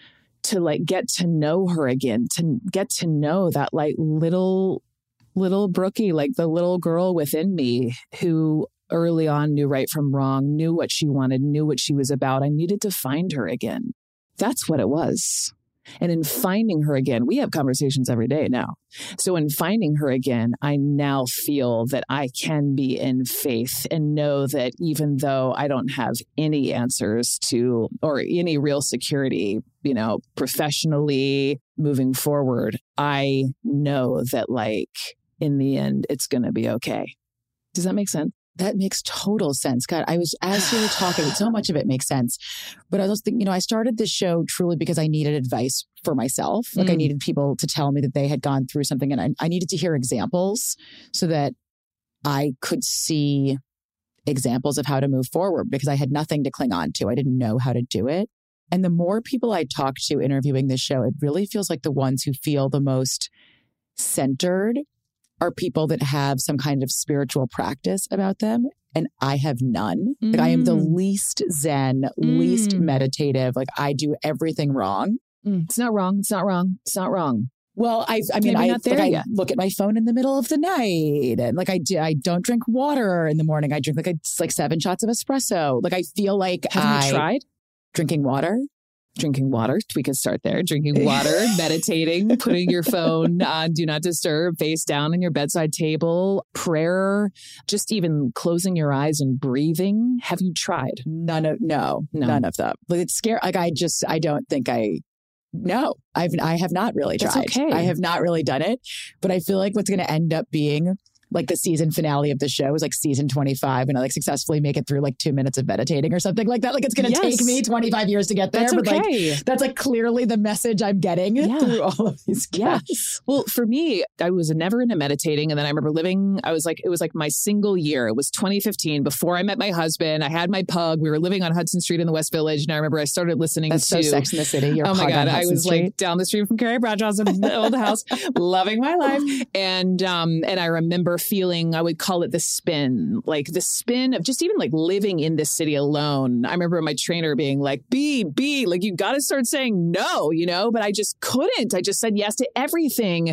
Speaker 6: to like get to know her again, to get to know that like little, little Brookie, like the little girl within me who early on knew right from wrong, knew what she wanted, knew what she was about. I needed to find her again. That's what it was. And in finding her again, we have conversations every day now. So in finding her again, I now feel that I can be in faith and know that even though I don't have any answers to or any real security, you know, professionally moving forward, I know that like in the end, it's going to be okay. Does that make sense?
Speaker 11: That makes total sense. God, I was, as you were talking, so much of it makes sense. But I was thinking, you know, I started this show truly because I needed advice for myself. Like mm. I needed people to tell me that they had gone through something, and I, I needed to hear examples so that I could see examples of how to move forward, because I had nothing to cling on to. I didn't know how to do it. And the more people I talk to interviewing this show, it really feels like the ones who feel the most centered are people that have some kind of spiritual practice about them. And I have none. Mm. Like I am the least Zen, mm. least meditative. Like I do everything wrong.
Speaker 6: Mm. It's not wrong. It's not wrong. It's not wrong.
Speaker 11: Well, I, I mean, I, like I look at my phone in the middle of the night, and like I do, I don't drink water in the morning. I drink like a, like seven shots of espresso. Like I feel like
Speaker 6: Haven't
Speaker 11: I,
Speaker 6: you tried
Speaker 11: drinking water?
Speaker 6: Drinking water. We could start there. Drinking water, meditating, putting your phone on do not disturb, face down on your bedside table, prayer, just even closing your eyes and breathing. Have you tried?
Speaker 11: None of, no, no. none of them. Like it's scary. Like I just, I don't think I, no, I've, I have not really tried.
Speaker 6: That's okay.
Speaker 11: I have not really done it, but I feel like what's going to end up being like the season finale of the show is like season twenty-five, and I like successfully make it through like two minutes of meditating or something like that. Like it's going to yes. take me twenty-five years to get there.
Speaker 6: That's
Speaker 11: but
Speaker 6: okay.
Speaker 11: like that's like clearly the message I'm getting yeah. through all of these guests.
Speaker 6: Yeah. Well, for me, I was never into meditating. And then I remember living, I was like, it was like my single year. It was twenty fifteen before I met my husband. I had my pug. We were living on Hudson Street in the West Village. And I remember I started listening
Speaker 11: that's
Speaker 6: to
Speaker 11: so Sex in the City. Your
Speaker 6: oh my
Speaker 11: pug
Speaker 6: God.
Speaker 11: I
Speaker 6: was
Speaker 11: Street.
Speaker 6: like down the street from Carrie Bradshaw's old house, loving my life. And, um, and I remember feeling, I would call it the spin, like the spin of just even like living in this city alone. I remember my trainer being like, B, B, like you got to start saying no, you know, but I just couldn't. I just said yes to everything.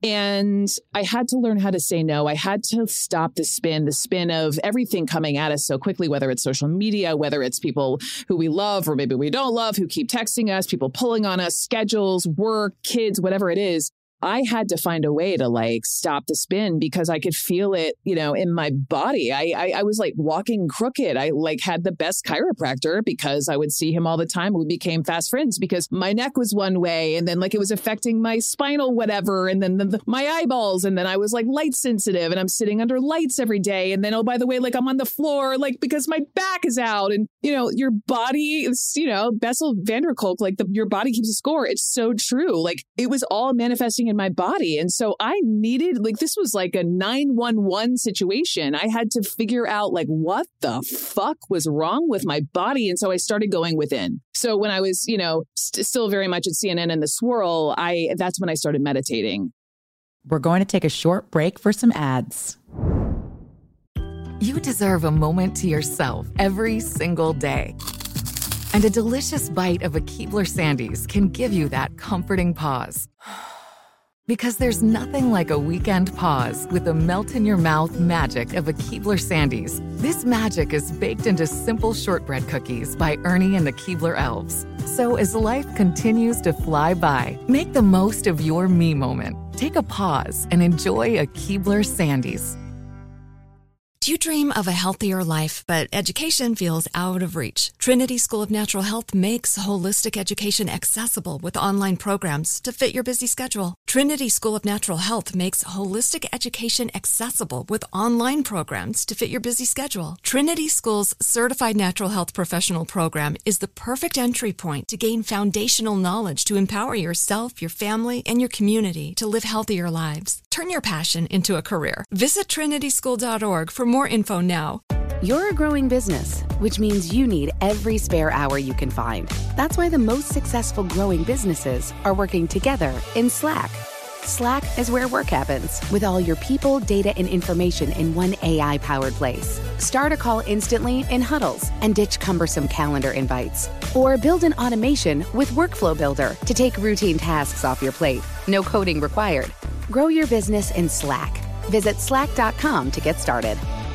Speaker 6: And I had to learn how to say no. I had to stop the spin, the spin of everything coming at us so quickly, whether it's social media, whether it's people who we love or maybe we don't love, who keep texting us, people pulling on us, schedules, work, kids, whatever it is. I had to find a way to like stop the spin because I could feel it, you know, in my body. I, I I was like walking crooked. I like had the best chiropractor because I would see him all the time. We became fast friends because my neck was one way and then like it was affecting my spinal whatever and then the, the, my eyeballs and then I was like light sensitive and I'm sitting under lights every day. And then, oh, by the way, like I'm on the floor like because my back is out and, you know, your body is, you know, Bessel van der Kolk, like the, your body keeps a score. It's so true. Like it was all manifesting in my body. And so I needed, like, this was like a nine one one situation. I had to figure out like what the fuck was wrong with my body. And so I started going within. So when I was, you know, st- still very much at C N N and the swirl, I, that's when I started meditating.
Speaker 7: We're going to take a short break for some ads.
Speaker 8: You deserve a moment to yourself every single day. And a delicious bite of a Keebler Sandies can give you that comforting pause. Because there's nothing like a weekend pause with the melt-in-your-mouth magic of a Keebler Sandies. This magic is baked into simple shortbread cookies by Ernie and the Keebler Elves. So as life continues to fly by, make the most of your me moment. Take a pause and enjoy a Keebler Sandies.
Speaker 10: Do you dream of a healthier life, but education feels out of reach? Trinity School of Natural Health makes holistic education accessible with online programs to fit your busy schedule. Trinity School of Natural Health makes holistic education accessible with online programs to fit your busy schedule. Trinity School's Certified Natural Health Professional Program is the perfect entry point to gain foundational knowledge to empower yourself, your family, and your community to live healthier lives. Turn your passion into a career. Visit trinity school dot org for more info now.
Speaker 2: You're a growing business, which means you need every spare hour you can find. That's why the most successful growing businesses are working together in Slack. Slack is where work happens, with all your people, data, and information in one A I-powered place. Start a call instantly in huddles and ditch cumbersome calendar invites. Or build an automation with Workflow Builder to take routine tasks off your plate. No coding required. Grow your business in Slack. Visit slack dot com to get started.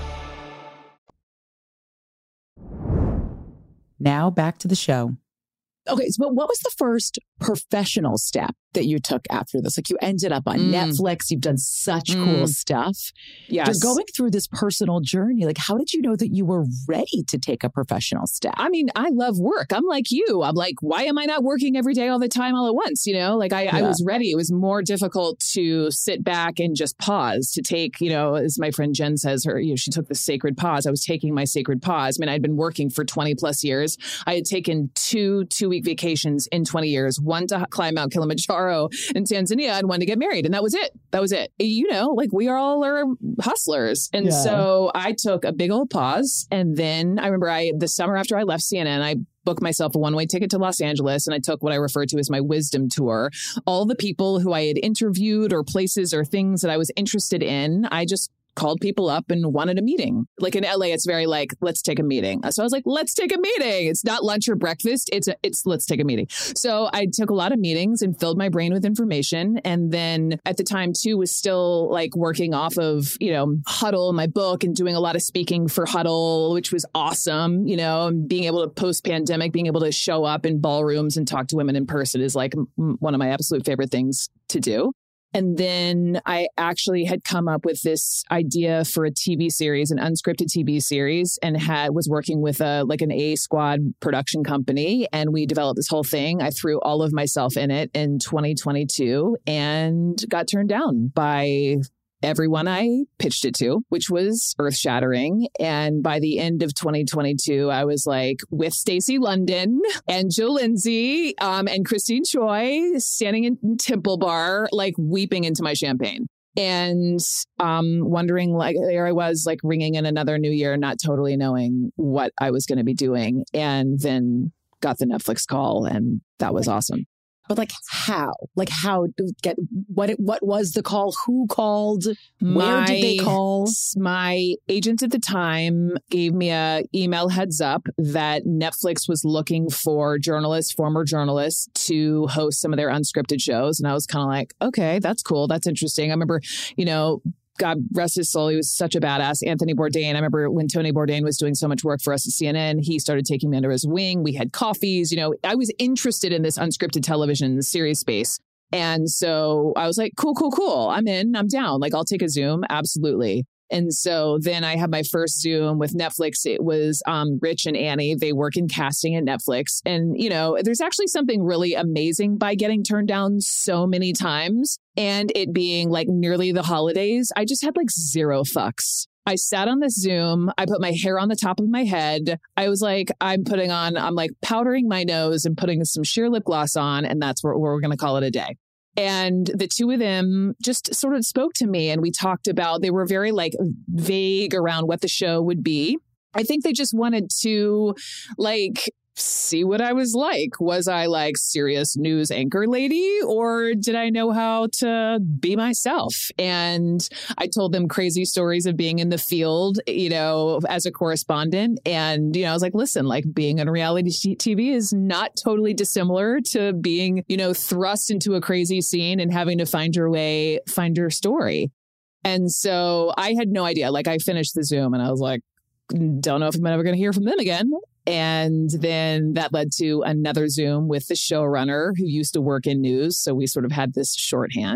Speaker 7: Now back to the show.
Speaker 6: Okay, so what was the first professional step that you took after this? Like, you ended up on
Speaker 5: Mm.
Speaker 6: Netflix. You've done such
Speaker 5: Mm.
Speaker 6: cool stuff.
Speaker 5: Yes.
Speaker 6: You're going through this personal journey. Like, how did you know that you were ready to take a professional step?
Speaker 5: I mean, I love work. I'm like you. I'm like, why am I not working every day all the time all at once? You know, like I, I
Speaker 6: Yeah.
Speaker 5: was ready. It was more difficult to sit back and just pause, to take, you know, as my friend Jen says, her, you know, she took the sacred pause. I was taking my sacred pause. I mean, I'd been working for twenty plus years. I had taken two two week vacations in twenty years, one to climb Mount Kilimanjaro in Tanzania and one to get married. And that was it. That was it. You know, like we are all are hustlers. And
Speaker 6: Yeah.
Speaker 5: so I took a big old pause. And then I remember I, the summer after I left C N N, I booked myself a one-way ticket to Los Angeles, and I took what I refer to as my wisdom tour. All the people who I had interviewed or places or things that I was interested in, I just called people up and wanted a meeting. Like in L A, it's very like, let's take a meeting. So I was like, let's take a meeting. It's not lunch or breakfast. It's a, it's let's take a meeting. So I took a lot of meetings and filled my brain with information. And then at the time too, was still like working off of, you know, Huddle, my book, and doing a lot of speaking for Huddle, which was awesome. You know, and being able to post pandemic, being able to show up in ballrooms and talk to women in person is like m- one of my absolute favorite things to do. And then I actually had come up with this idea for a T V series, an unscripted T V series, and had was working with a like an A Squad production company. And we developed this whole thing. I threw all of myself in it in twenty twenty-two and got turned down by everyone I pitched it to, which was earth shattering. And by the end of twenty twenty-two, I was like with Stacey London and Jill Lindsay um, and Christine Choi standing in Temple Bar, like weeping into my champagne. And um, wondering, like, there I was, like, ringing in another new year, not totally knowing what I was going to be doing. And then got the Netflix call, and that was awesome.
Speaker 6: But like how? Like how to get what? It, what was the call? Who called? Where
Speaker 5: My-
Speaker 6: did they call?
Speaker 5: My agent at the time gave me a email heads up that Netflix was looking for journalists, former journalists, to host some of their unscripted shows. And I was kind of like, okay, that's cool. That's interesting. I remember, you know, God rest his soul, he was such a badass. Anthony Bourdain. I remember when Tony Bourdain was doing so much work for us at C N N, he started taking me under his wing. We had coffees. You know, I was interested in this unscripted television series space. And so I was like, cool, cool, cool. I'm in, I'm down. Like, I'll take a Zoom. Absolutely. And so then I had my first Zoom with Netflix. It was um, Rich and Annie. They work in casting at Netflix. And, you know, there's actually something really amazing by getting turned down so many times and it being like nearly the holidays. I just had like zero fucks. I sat on this Zoom. I put my hair on the top of my head. I was like, I'm putting on, I'm like powdering my nose and putting some sheer lip gloss on. And that's where, where we're going to call it a day. And the two of them just sort of spoke to me and we talked about, they were very like vague around what the show would be. I think they just wanted to like see what I was like. Was I like serious news anchor lady or did I know how to be myself? And I told them crazy stories of being in the field, you know, as a correspondent. And, you know, I was like, listen, like being on reality T V is not totally dissimilar to being, you know, thrust into a crazy scene and having to find your way, find your story. And so I had no idea. Like I finished the Zoom and I was like, don't know if I'm ever going to hear from them again. And then that led to another Zoom with the showrunner who used to work in news. So we sort of had this shorthand.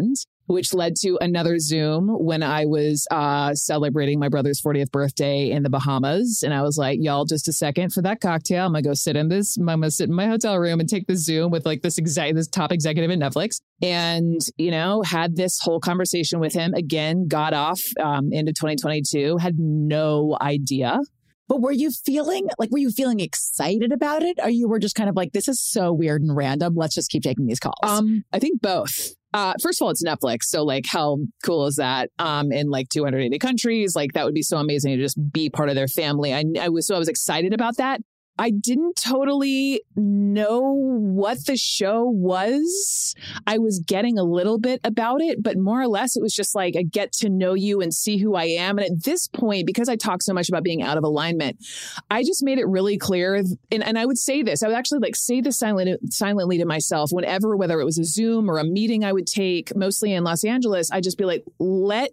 Speaker 6: which led to another Zoom when I was uh, celebrating my brother's fortieth birthday in the Bahamas. And I was like, y'all, just a second for that cocktail. I'm going to go sit in this, I'm going to sit in my hotel room and take the Zoom with like this exec, this top executive at Netflix. And, you know, had this whole conversation with him again, got off um, into twenty twenty-two, had no idea.
Speaker 11: But were you feeling like, were you feeling excited about it? Or you were just kind of like, this is so weird and random. Let's just keep taking these calls.
Speaker 6: Um, I think both. Uh, first of all, it's Netflix. So like, how cool is that? Um, in like two hundred eighty countries, like that would be so amazing to just be part of their family. I, I was, so I was excited about that. I didn't totally know what the show was. I was getting a little bit about it, but more or less it was just like a get to know you and see who I am. And at this point, because I talk so much about being out of alignment, I just made it really clear. And, and I would say this, I would actually like say this silent, silently to myself whenever, whether it was a Zoom or a meeting I would take, mostly in Los Angeles, I'd just be like, let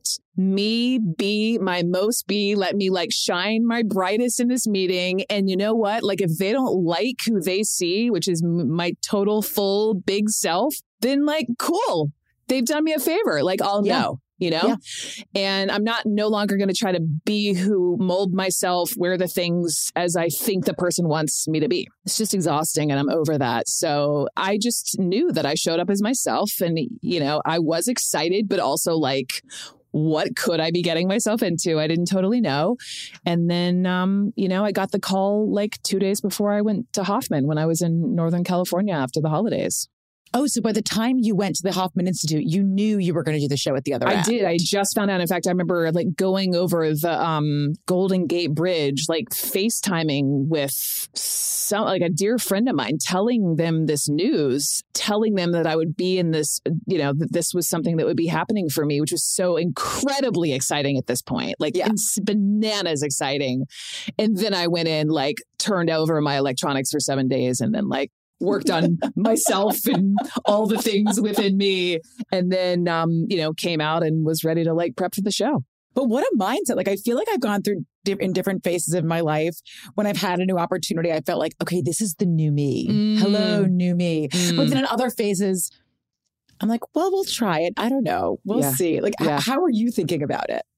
Speaker 6: me be my most be, let me like shine my brightest in this meeting. And you know what? Like if they don't like who they see, which is m- my total full big self, then like, cool. They've done me a favor. Like I'll yeah. know, you know, yeah. And I'm not no longer going to try to be who, mold myself, wear the things as I think the person wants me to be. It's just exhausting and I'm over that. So I just knew that I showed up as myself and, you know, I was excited, but also like, what could I be getting myself into? I didn't totally know. And then, um, you know, I got the call like two days before I went to Hoffman when I was in Northern California after the holidays.
Speaker 11: Oh, so by the time you went to the Hoffman Institute, you knew you were going to do the show at the other
Speaker 6: I
Speaker 11: end.
Speaker 6: did. I just found out. In fact, I remember like going over the um, Golden Gate Bridge, like FaceTiming with some, like a dear friend of mine, telling them this news, telling them that I would be in this, you know, that this was something that would be happening for me, which was so incredibly exciting at this point, like yeah. it's bananas exciting. And then I went in, like turned over my electronics for seven days and then like, worked on myself and all the things within me. And then, um, you know, came out and was ready to like prep for the show.
Speaker 11: But what a mindset. Like, I feel like I've gone through di- in different phases of my life. When I've had a new opportunity, I felt like, okay, this is the new me. Mm. Hello, new me. Mm. But then in other phases, I'm like, well, we'll try it. I don't know. We'll yeah. see. Like, yeah. h- how are you thinking about it?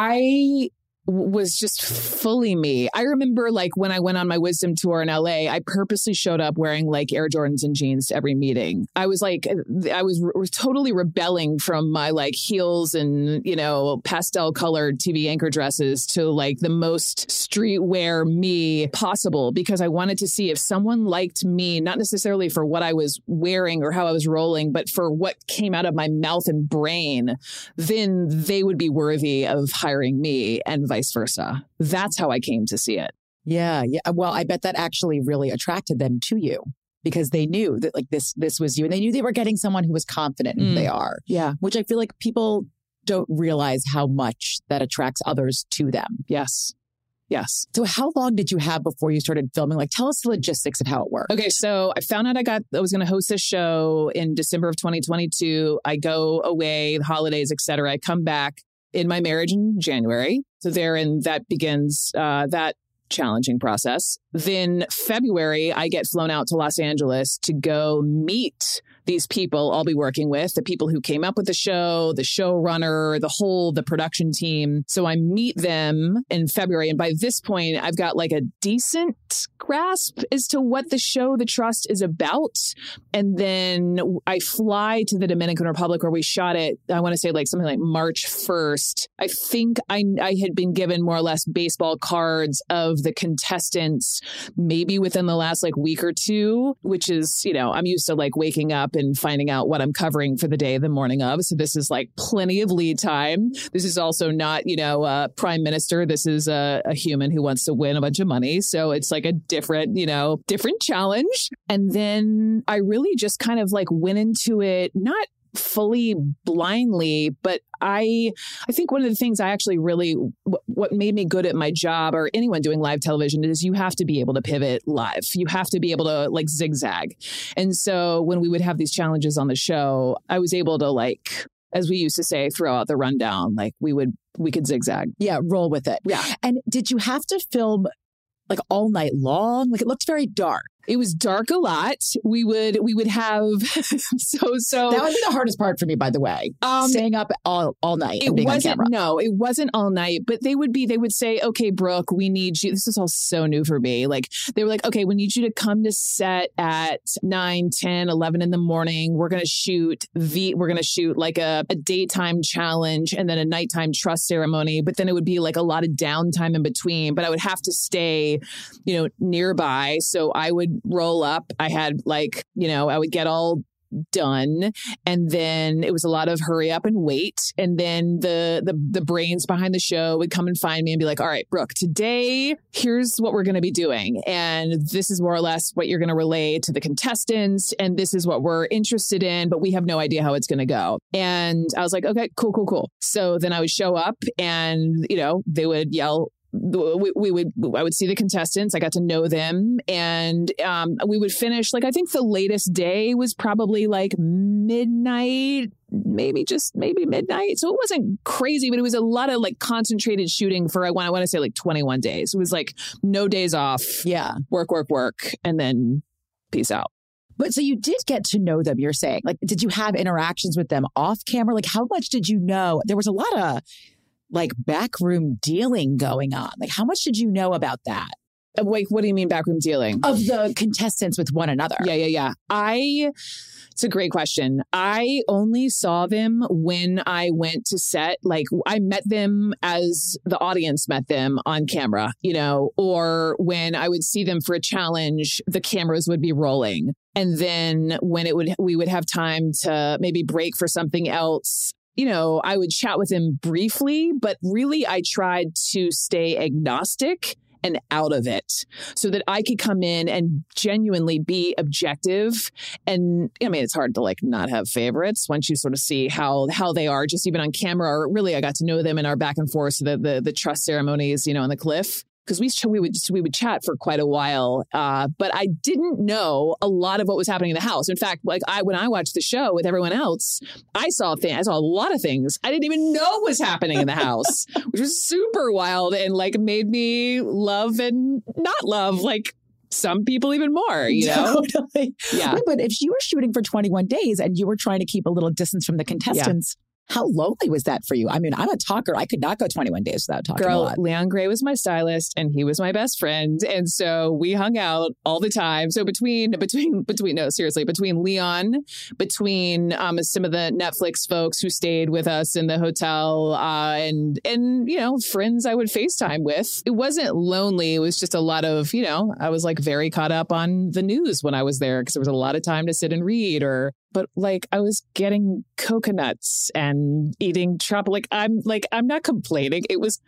Speaker 6: I was just fully me. I remember like when I went on my wisdom tour in L A, I purposely showed up wearing like Air Jordans and jeans to every meeting. I was like, I was, was totally rebelling from my like heels and, you know, pastel colored T V anchor dresses to like the most streetwear me possible, because I wanted to see if someone liked me, not necessarily for what I was wearing or how I was rolling, but for what came out of my mouth and brain, then they would be worthy of hiring me and vice versa. That's how I came to see it.
Speaker 11: Yeah. Yeah. Well, I bet that actually really attracted them to you because they knew that like this, this was you, and they knew they were getting someone who was confident in mm. who they are.
Speaker 6: Yeah.
Speaker 11: Which I feel like people don't realize how much that attracts others to them.
Speaker 6: Yes. Yes.
Speaker 11: So how long did you have before you started filming? Like, tell us the logistics of how it worked.
Speaker 6: Okay. So I found out I got, I was going to host this show in December of twenty twenty-two. I go away, the holidays, et cetera. I come back in my marriage in January. So therein that begins uh, that challenging process. Then February, I get flown out to Los Angeles to go meet these people I'll be working with, the people who came up with the show, the showrunner, the whole, the production team. So I meet them in February. And by this point, I've got like a decent grasp as to what the show, The Trust, is about. And then I fly to the Dominican Republic where we shot it. I want to say like something like March first. I think I, I had been given more or less baseball cards of the contestants, maybe within the last like week or two, which is, you know, I'm used to like waking up and finding out what I'm covering for the day the morning of. So this is like plenty of lead time. This is also not, you know, a prime minister. This is a, a human who wants to win a bunch of money. So it's like a different, you know, different challenge. And then I really just kind of like went into it, not fully blindly, but I I think one of the things I actually really, w- what made me good at my job, or anyone doing live television, is you have to be able to pivot live. You have to be able to like zigzag. And so when we would have these challenges on the show, I was able to like, as we used to say, throw out the rundown, like we would, we could zigzag.
Speaker 11: Yeah, roll with it.
Speaker 6: Yeah.
Speaker 11: And did you have to film like all night long? Like it looked very dark.
Speaker 6: It was dark a lot. We would we would have so so
Speaker 11: that would be the hardest part for me, by the way. Um, Staying up all, all night.
Speaker 6: It
Speaker 11: and being
Speaker 6: wasn't
Speaker 11: on camera.
Speaker 6: no, it wasn't all night, but they would be they would say, okay, Brooke, we need you. This is all so new for me. Like they were like, okay, we need you to come to set at nine, ten, eleven in the morning. We're gonna shoot the we're gonna shoot like a, a daytime challenge and then a nighttime trust ceremony. But then it would be like a lot of downtime in between. But I would have to stay, you know, nearby. So I would roll up. I had like, you know, I would get all done. And then it was a lot of hurry up and wait. And then the, the, the brains behind the show would come and find me and be like, all right, Brooke, today, here's what we're going to be doing. And this is more or less what you're going to relay to the contestants. And this is what we're interested in, but we have no idea how it's going to go. And I was like, okay, cool, cool, cool. So then I would show up and, you know, they would yell, We, we would, I would see the contestants. I got to know them, and um, we would finish. Like I think the latest day was probably like midnight, maybe just maybe midnight. So it wasn't crazy, but it was a lot of like concentrated shooting for I want I want to say like twenty-one days. It was like no days off.
Speaker 11: Yeah,
Speaker 6: work, work, work, and then peace out.
Speaker 11: But so you did get to know them, you're saying. Like, did you have interactions with them off camera? Like, how much did you know? There was a lot of like backroom dealing going on. Like, how much did you know about that?
Speaker 6: Like, what do you mean backroom dealing?
Speaker 11: Of the contestants with one another.
Speaker 6: Yeah, yeah, yeah. I, it's a great question. I only saw them when I went to set. Like, I met them as the audience met them on camera, you know, or when I would see them for a challenge, the cameras would be rolling. And then when it would, we would have time to maybe break for something else. You know, I would chat with him briefly, but really I tried to stay agnostic and out of it so that I could come in and genuinely be objective. And I mean, it's hard to like not have favorites once you sort of see how how they are just even on camera, or really I got to know them in our back and forth. So the, the, the trust ceremonies, you know, on the cliff. Because we we would just, we would chat for quite a while, uh, but I didn't know a lot of what was happening in the house. In fact, like I when I watched the show with everyone else, I saw things. I saw a lot of things I didn't even know was happening in the house, which was super wild and like made me love and not love like some people even more. You know,
Speaker 11: totally.
Speaker 6: Yeah.
Speaker 11: Wait, but if you were shooting for twenty-one days and you were trying to keep a little distance from the contestants. Yeah. How lonely was that for you? I mean, I'm a talker. I could not go twenty-one days without talking
Speaker 6: Girl,
Speaker 11: a lot.
Speaker 6: Leon Gray was my stylist and he was my best friend. And so we hung out all the time. So between, between, between, no, seriously, between Leon, between um, some of the Netflix folks who stayed with us in the hotel uh, and, and, you know, friends I would FaceTime with, it wasn't lonely. It was just a lot of, you know, I was like very caught up on the news when I was there because there was a lot of time to sit and read or, but like I was getting coconuts and eating tropical. Like I'm like I'm not complaining. It was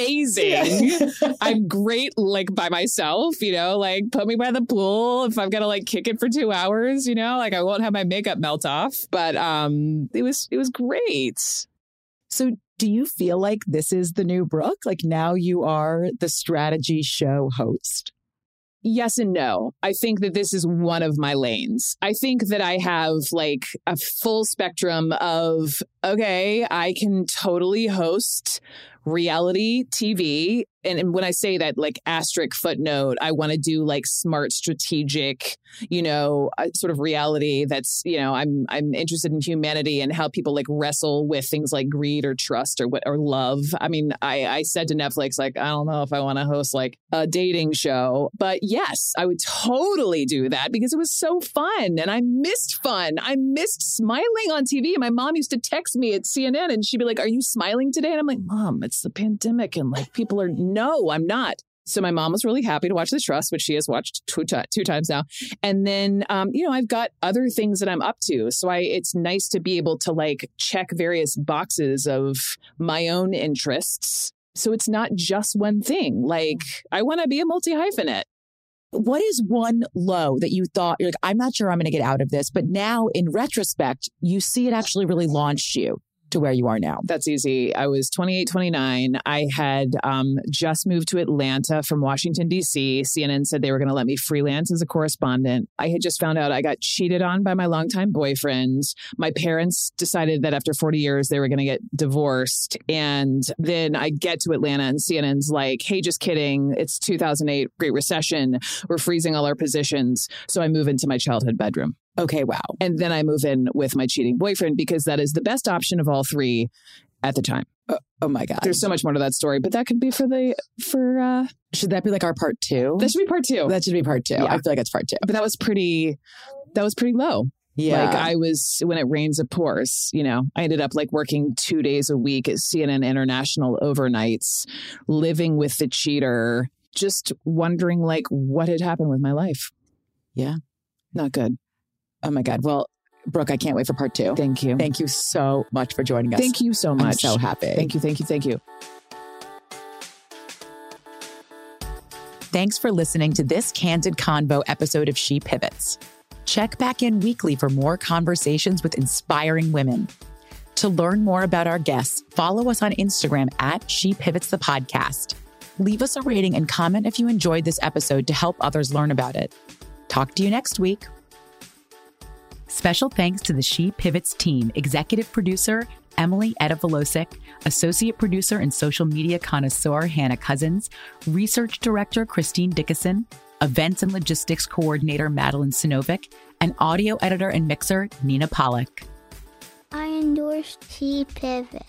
Speaker 6: amazing. I'm great like by myself, you know, like put me by the pool if I'm gonna like kick it for two hours, you know, like I won't have my makeup melt off. But um it was it was great.
Speaker 11: So do you feel like this is the new Brooke? Like now you are the strategy show host?
Speaker 6: Yes and no. I think that this is one of my lanes. I think that I have like a full spectrum of, okay, I can totally host reality T V. And, and when I say that, like asterisk footnote, I want to do like smart, strategic, you know, uh, sort of reality that's, you know, I'm I'm interested in humanity and how people like wrestle with things like greed or trust or what or love. I mean, I, I said to Netflix, like, I don't know if I want to host like a dating show. But yes, I would totally do that because it was so fun. And I missed fun. I missed smiling on T V. And my mom used to text me at C N N and she'd be like, are you smiling today? And I'm like, Mom, it's the pandemic and like people are, no, I'm not. So my mom was really happy to watch The Trust, which she has watched two, t- two times now. And then, um, you know, I've got other things that I'm up to. So I, it's nice to be able to like check various boxes of my own interests. So it's not just one thing. Like I want to be a multi-hyphenate.
Speaker 11: What is one low that you thought, you're like, I'm not sure I'm going to get out of this, but now in retrospect, you see it actually really launched you to where you are now?
Speaker 6: That's easy. I was twenty-eight, twenty-nine. I had um, just moved to Atlanta from Washington, D C. C N N said they were going to let me freelance as a correspondent. I had just found out I got cheated on by my longtime boyfriend. My parents decided that after forty years, they were going to get divorced. And then I get to Atlanta and C N N's like, hey, just kidding. It's two thousand eight, Great Recession. We're freezing all our positions. So I move into my childhood bedroom.
Speaker 11: Okay, wow.
Speaker 6: And then I move in with my cheating boyfriend because that is the best option of all three at the time.
Speaker 11: Oh, oh my God.
Speaker 6: There's so much more to that story, but that could be for the, for, uh,
Speaker 11: should that be like our part two?
Speaker 6: That should be part two.
Speaker 11: That should be part two. Yeah. I feel like it's part two.
Speaker 6: But that was pretty, that was pretty low.
Speaker 11: Yeah.
Speaker 6: Like I was, when it rains, it pours, you know, I ended up like working two days a week at C N N International overnights, living with the cheater, just wondering like what had happened with my life.
Speaker 11: Yeah.
Speaker 6: Not good.
Speaker 11: Oh my God. Well, Brooke, I can't wait for part two.
Speaker 6: Thank you.
Speaker 11: Thank you so much for joining us.
Speaker 6: Thank you so much.
Speaker 11: I'm so happy.
Speaker 6: Thank you. Thank you. Thank you.
Speaker 7: Thanks for listening to this Candid Convo episode of She Pivots. Check back in weekly for more conversations with inspiring women. To learn more about our guests, follow us on Instagram at She Pivots the Podcast. Leave us a rating and comment if you enjoyed this episode to help others learn about it. Talk to you next week. Special thanks to the She Pivots team, executive producer Emily Edavolosik, associate producer and social media connoisseur Hannah Cousins, research director Christine Dickinson, events and logistics coordinator Madeline Sinovic, and audio editor and mixer Nina Pollock.
Speaker 12: I endorse She Pivots.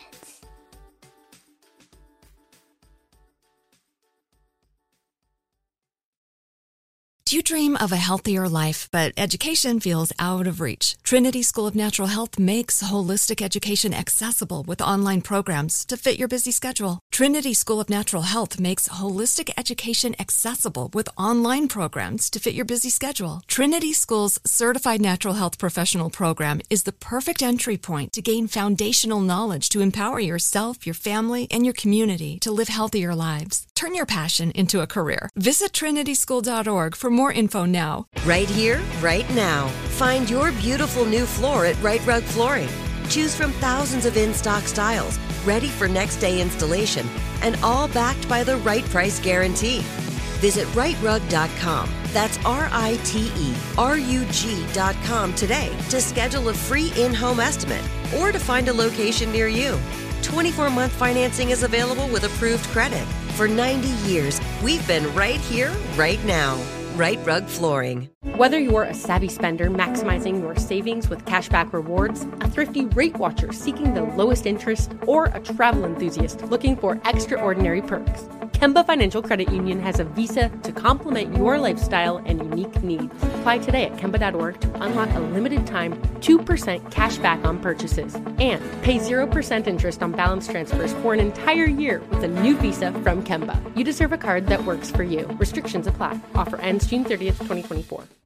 Speaker 10: Do you dream of a healthier life, but education feels out of reach? Trinity School of Natural Health makes holistic education accessible with online programs to fit your busy schedule. Trinity School of Natural Health makes holistic education accessible with online programs to fit your busy schedule. Trinity School's Certified Natural Health Professional Program is the perfect entry point to gain foundational knowledge to empower yourself, your family, and your community to live healthier lives. Turn your passion into a career. Visit trinity school dot org for more info now.
Speaker 3: Right here, right now. Find your beautiful new floor at Right Rug Flooring. Choose from thousands of in-stock styles, ready for next day installation, and all backed by the right price guarantee. Visit right rug dot com. That's R I T E R U G dot com today to schedule a free in-home estimate or to find a location near you. twenty-four month financing is available with approved credit. For ninety years, we've been right here, right now. Right Rug Flooring.
Speaker 13: Whether you're a savvy spender maximizing your savings with cashback rewards, a thrifty rate watcher seeking the lowest interest, or a travel enthusiast looking for extraordinary perks, Kemba Financial Credit Union has a visa to complement your lifestyle and unique needs. Apply today at kemba dot org to unlock a limited time two percent cash back on purchases and pay zero percent interest on balance transfers for an entire year with a new visa from Kemba. You deserve a card that works for you. Restrictions apply. Offer ends June thirtieth, twenty twenty-four.